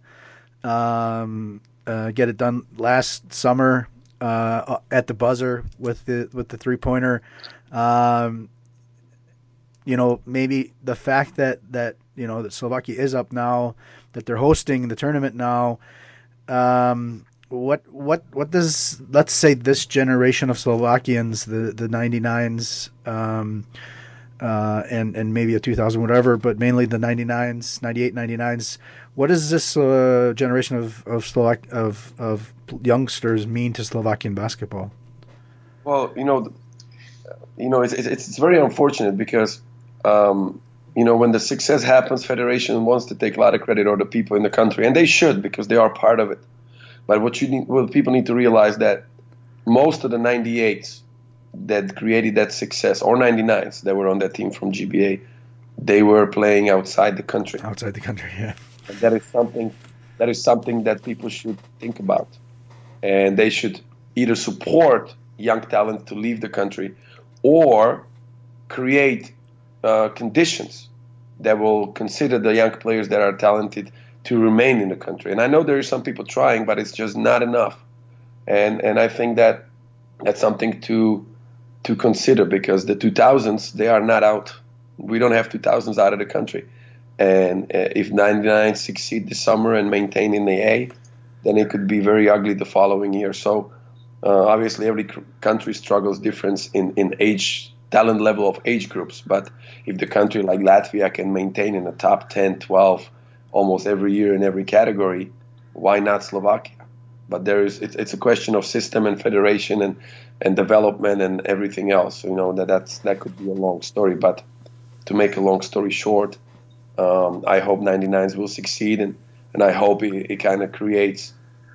last summer at the buzzer with the 3-pointer. maybe the fact that that Slovakia is up now, that they're hosting the tournament now. What does, let's say, this generation of Slovakians, the 99s, and maybe a 2000, whatever, but mainly the 99s, 98, 99s. What does this generation of youngsters mean to Slovakian basketball? Well, it's very unfortunate because when the success happens, federation wants to take a lot of credit, or the people in the country, and they should, because they are part of it. But what people need to realize that most of the 98s that created that success, or 99s that were on that team from GBA, they were playing outside the country. Outside the country, yeah. And that is something that people should think about, and they should either support young talent to leave the country, or create conditions that will consider the young players that are talented to remain in the country. And I know there are some people trying, but it's just not enough. And I think that that's something to consider, because the 2000s, they are not out. We don't have 2000s out of the country. And if 99 succeed this summer and maintain in the A, then it could be very ugly the following year. So obviously every country struggles difference in age, talent level of age groups. But if the country like Latvia can maintain in the top 10, 12, almost every year in every category, why not Slovakia? But it's a question of system and federation and development and everything else. That could be a long story. But to make a long story short, I hope 99s will succeed, and I hope it kind of creates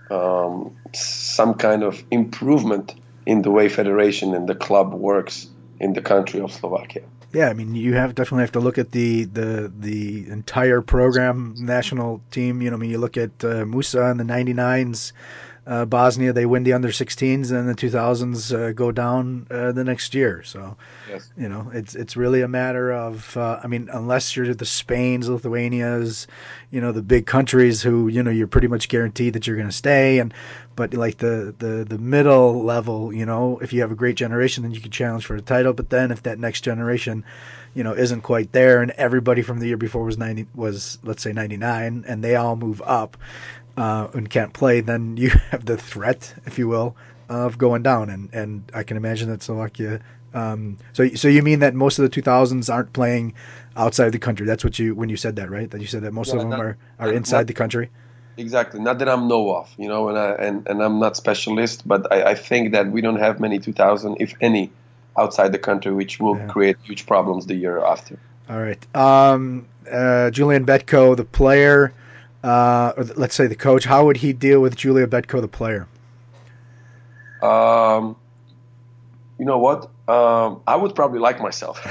some kind of improvement in the way federation and the club works in the country of Slovakia. Yeah, I mean, you definitely have to look at the entire program, national team. You look at Musa and the 99s, Bosnia, they win the under-16s, and the 2000s go down the next year. So, yes. It's really a matter of, unless you're the Spains, Lithuanias, the big countries who, you're pretty much guaranteed that you're going to stay. But like the middle level, if you have a great generation, then you can challenge for the title. But then if that next generation, isn't quite there, and everybody from the year before was let's say 99, and they all move up and can't play, then you have the threat, if you will, of going down. And I can imagine that Slovakia. So you mean that most of the 2000s aren't playing outside the country? That's what when you said that, right? That you said that most of them are inside the country. Exactly. Not that I know of, and I'm not specialist, but I think that we don't have many 2000, if any, outside the country, which will create huge problems the year after. All right. Julian Betko, the player, or let's say the coach, how would he deal with Julia Betko, the player? You know what? I would probably like myself.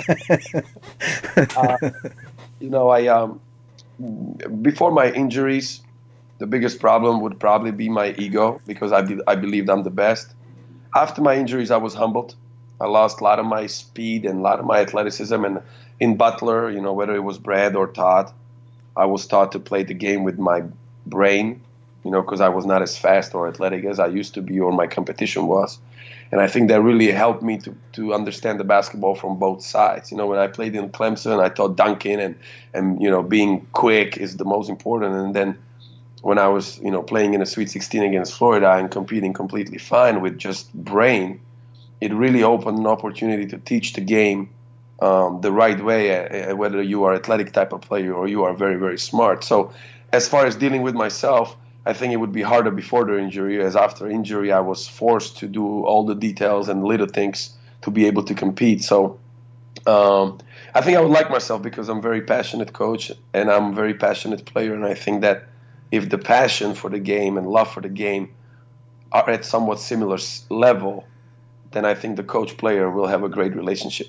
Before my injuries, the biggest problem would probably be my ego, because I believed I'm the best. After my injuries, I was humbled. I lost a lot of my speed and a lot of my athleticism. And in Butler, whether it was Brad or Todd, I was taught to play the game with my brain, because I was not as fast or athletic as I used to be or my competition was. And I think that really helped me to understand the basketball from both sides. When I played in Clemson, I thought dunking and being quick is the most important. And then when I was, playing in a Sweet 16 against Florida and competing completely fine with just brain, it really opened an opportunity to teach the game the right way, whether you are athletic type of player or you are very, very smart. So as far as dealing with myself, I think it would be harder before the injury, as after injury I was forced to do all the details and little things to be able to compete. So I think I would like myself, because I'm a very passionate coach and I'm a very passionate player. And I think that if the passion for the game and love for the game are at somewhat similar level, then I think the coach-player will have a great relationship.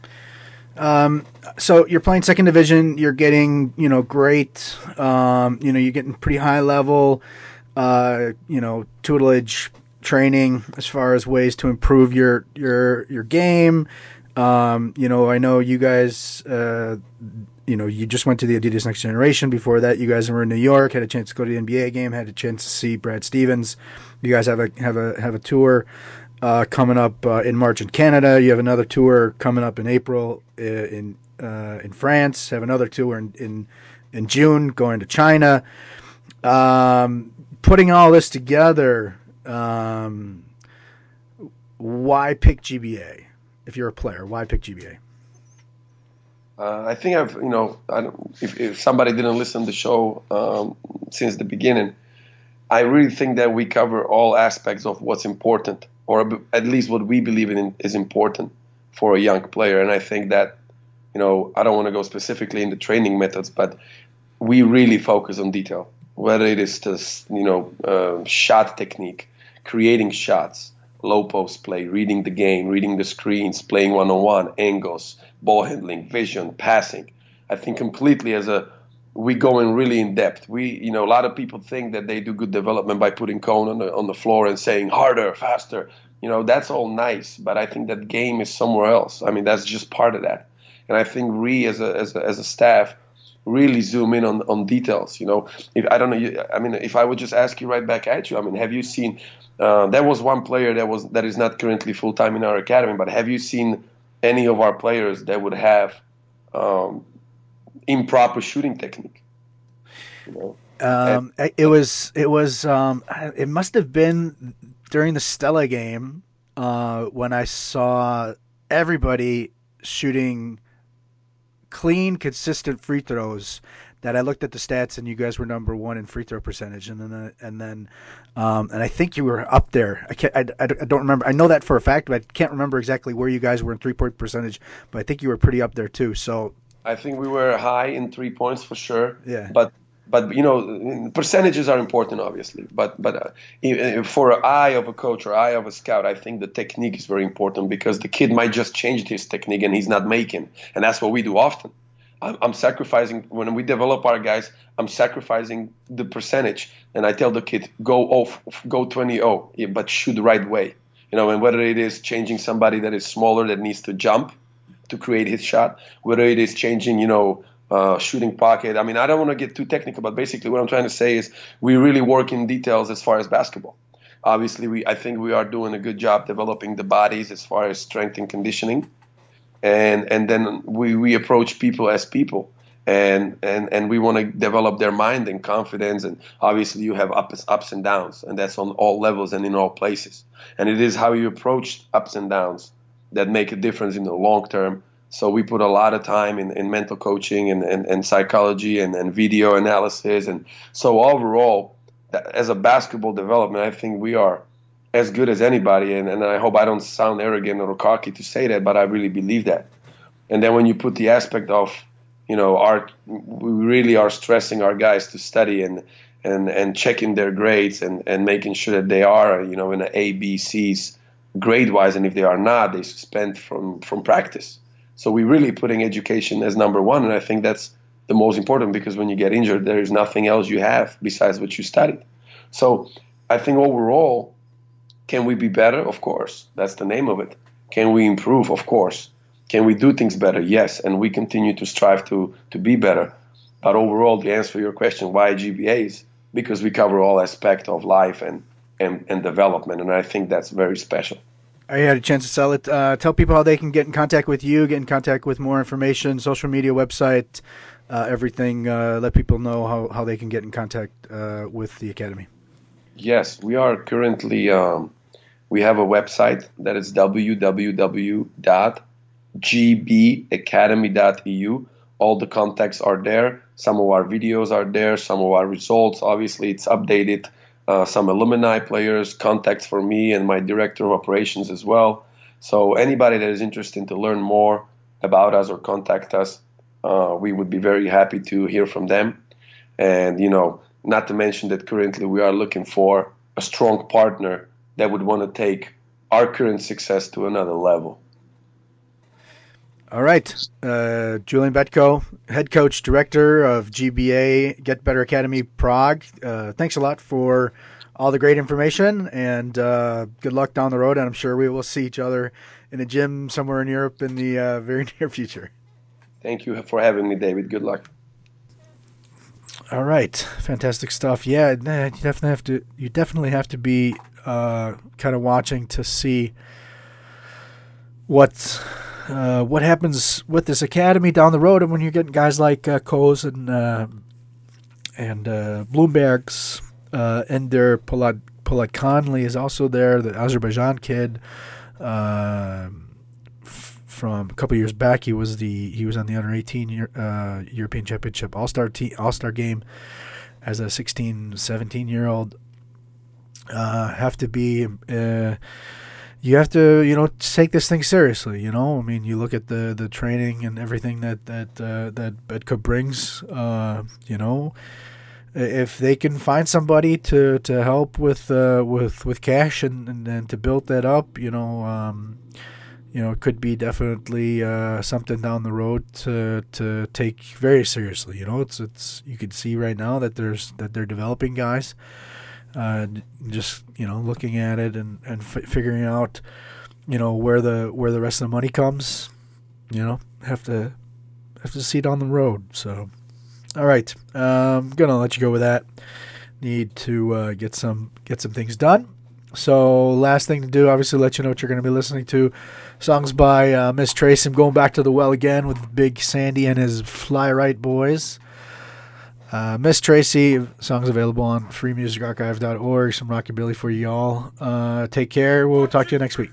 So you're playing second division, you're getting, great, you're getting pretty high level, tutelage training as far as ways to improve your game. I know you guys, you just went to the Adidas Next Generation. Before that, you guys were in New York, had a chance to go to the NBA game, had a chance to see Brad Stevens. You guys have a tour. coming up in March in Canada. You have another tour coming up in April in France. Have another tour in June going to China. Putting all this together, why pick GBA? If you're a player, why pick GBA? I think if somebody didn't listen to the show since the beginning, I really think that we cover all aspects of what's important, or at least what we believe in is important for a young player. And I think that, I don't want to go specifically into training methods, but we really focus on detail, whether it is just, shot technique, creating shots, low post play, reading the game, reading the screens, playing one-on-one, angles, ball handling, vision, passing. I think completely we go in really in depth. A lot of people think that they do good development by putting cone on the floor and saying harder, faster. That's all nice, but I think that game is somewhere else. I mean, that's just part of that. And I think we as a staff really zoom in on details. If I would just ask you right back at you, have you seen? There was one player that is not currently full time in our academy, but have you seen any of our players that would have improper shooting technique? It must have been during the Stella game when I saw everybody shooting clean, consistent free throws, that I looked at the stats and you guys were number one in free throw percentage, and I think you were up there. I don't remember. I know that for a fact, but I can't remember exactly where you guys were in 3-point percentage. But I think you were pretty up there too. So I think we were high in 3 points for sure. Yeah. But percentages are important, obviously. But for an eye of a coach or eye of a scout, I think the technique is very important, because the kid might just change his technique and he's not making, and that's what we do often. I'm sacrificing when we develop our guys. I'm sacrificing the percentage, and I tell the kid go 20-0, but shoot the right way. And whether it is changing somebody that is smaller that needs to jump to create his shot, whether it is changing, shooting pocket. I don't want to get too technical, but basically what I'm trying to say is we really work in details as far as basketball. Obviously, I think we are doing a good job developing the bodies as far as strength and conditioning. And then we approach people as people, and we want to develop their mind and confidence. And obviously you have ups and downs, and that's on all levels and in all places. And it is how you approach ups and downs that make a difference in the long term. So we put a lot of time in mental coaching and psychology and video analysis. And so overall, as a basketball development, I think we are as good as anybody, and I hope I don't sound arrogant or cocky to say that, but I really believe that. And then when you put the aspect of, we really are stressing our guys to study and checking their grades and making sure that they are, in the A, B, C's grade-wise, and if they are not, they suspend from practice. So we're really putting education as number one, and I think that's the most important, because when you get injured, there is nothing else you have besides what you studied. So I think overall, can we be better? Of course. That's the name of it. Can we improve? Of course. Can we do things better? Yes. And we continue to strive to be better. But overall, to answer your question, why GBAs? Because we cover all aspects of life and development. And I think that's very special. I had a chance to sell it. Tell people how they can get in contact with you, get in contact with more information, social media, website, everything. Let people know how they can get in contact with the Academy. Yes, we are currently... we have a website that is www.gbacademy.eu. All the contacts are there. Some of our videos are there. Some of our results. Obviously, it's updated. Some alumni players, contacts for me and my director of operations as well. So anybody that is interested to learn more about us or contact us, we would be very happy to hear from them. And, not to mention that currently we are looking for a strong partner that would want to take our current success to another level. All right. Julian Betko, head coach, director of GBA Get Better Academy Prague. Thanks a lot for all the great information, and good luck down the road. And I'm sure we will see each other in a gym somewhere in Europe in the very near future. Thank you for having me, David. Good luck. All right. Fantastic stuff. Yeah, you definitely have to be kind of watching to see what happens with this academy down the road, and when you're getting guys like Coase and Bloomberg's, Ender Polat Conley is also there, the Azerbaijan kid. From a couple years back, he was on the under 18 European Championship All-Star game as a 16, 17-year-old. You have to take this thing seriously. I mean, you look at the training and everything that Betka brings. If they can find somebody to help with cash and to build that up, it could be definitely something down the road to take very seriously. It's you can see right now that they're developing guys. Just looking at it and figuring out where the rest of the money comes. Have to see down the road. So, all right, I'm gonna let you go with that. Need to get some things done. So last thing to do, obviously, let you know what you're going to be listening to. Songs by Miss Tracy. I'm going back to the well again with Big Sandy and his Fly Right Boys. Miss Tracy, songs available on freemusicarchive.org. Some rockabilly for y'all. Take care. We'll talk to you next week.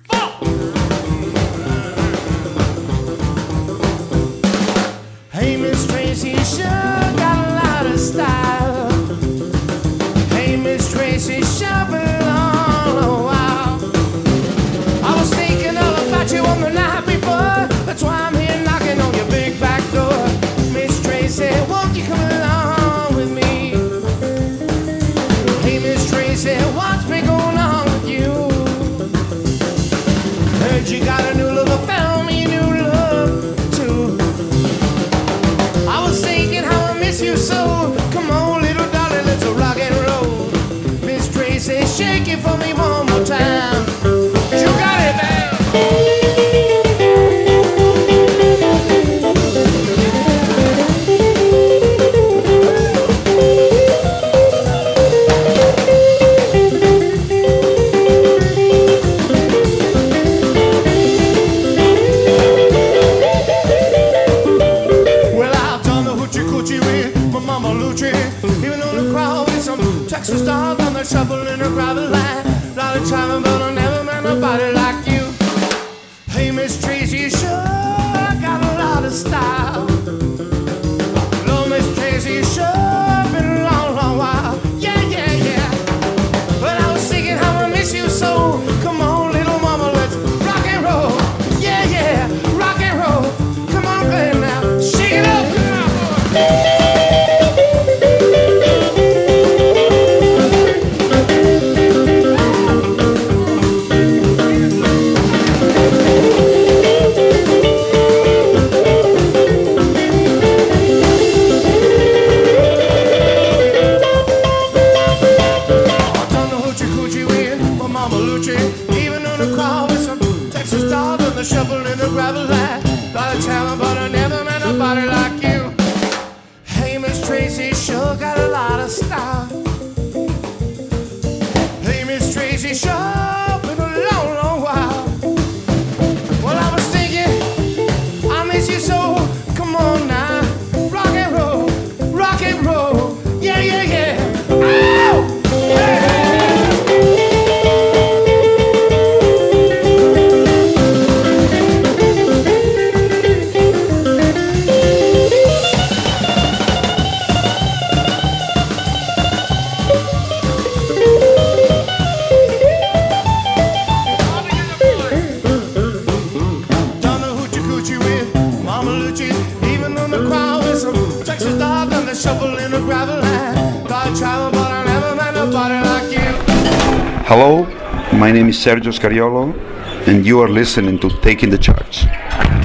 Hey, Miss Tracy, you sure got a lot of style. Hey, Miss Tracy, sure belong a while. I was thinking all about you on the night before. That's why I'm here knocking on your big back door. Miss Tracy, won't you come along with me? Hey, Miss Tracy, what's been going on with you? Heard you got a new lover, found me a new love too. I was thinking how I miss you so. Come on, little darling, let's rock and roll. Miss Tracy, shake it for me one more time. You got it, man. Texas dog on the shuffle in a private line. Lot of time, but I never met nobody like you. Hey, Miss Tracy, you sure got a lot of style. Hello, Miss Tracy, you sure been a long, long while. Yeah, yeah, yeah. But I was thinking how I miss you so. Come on, little mama, let's rock and roll. Yeah, yeah, rock and roll. Come on, Glenn, now, shake it up. Come on, boy. Shuffle in the gravel line. Lot of talent, but I never met nobody like you. Hey, Miss Tracy, sure got a lot of style. Hey, Miss Tracy, sure been a long, long while. Well, I was thinking, I miss you so. Come on now, rock and roll, rock and roll. Yeah, yeah, yeah. Ow! Yeah! Shuffle in a gravel line. Got travel, but I never met nobody like you. Hello, my name is Sergio Scariolo, and you are listening to Taking the Charge.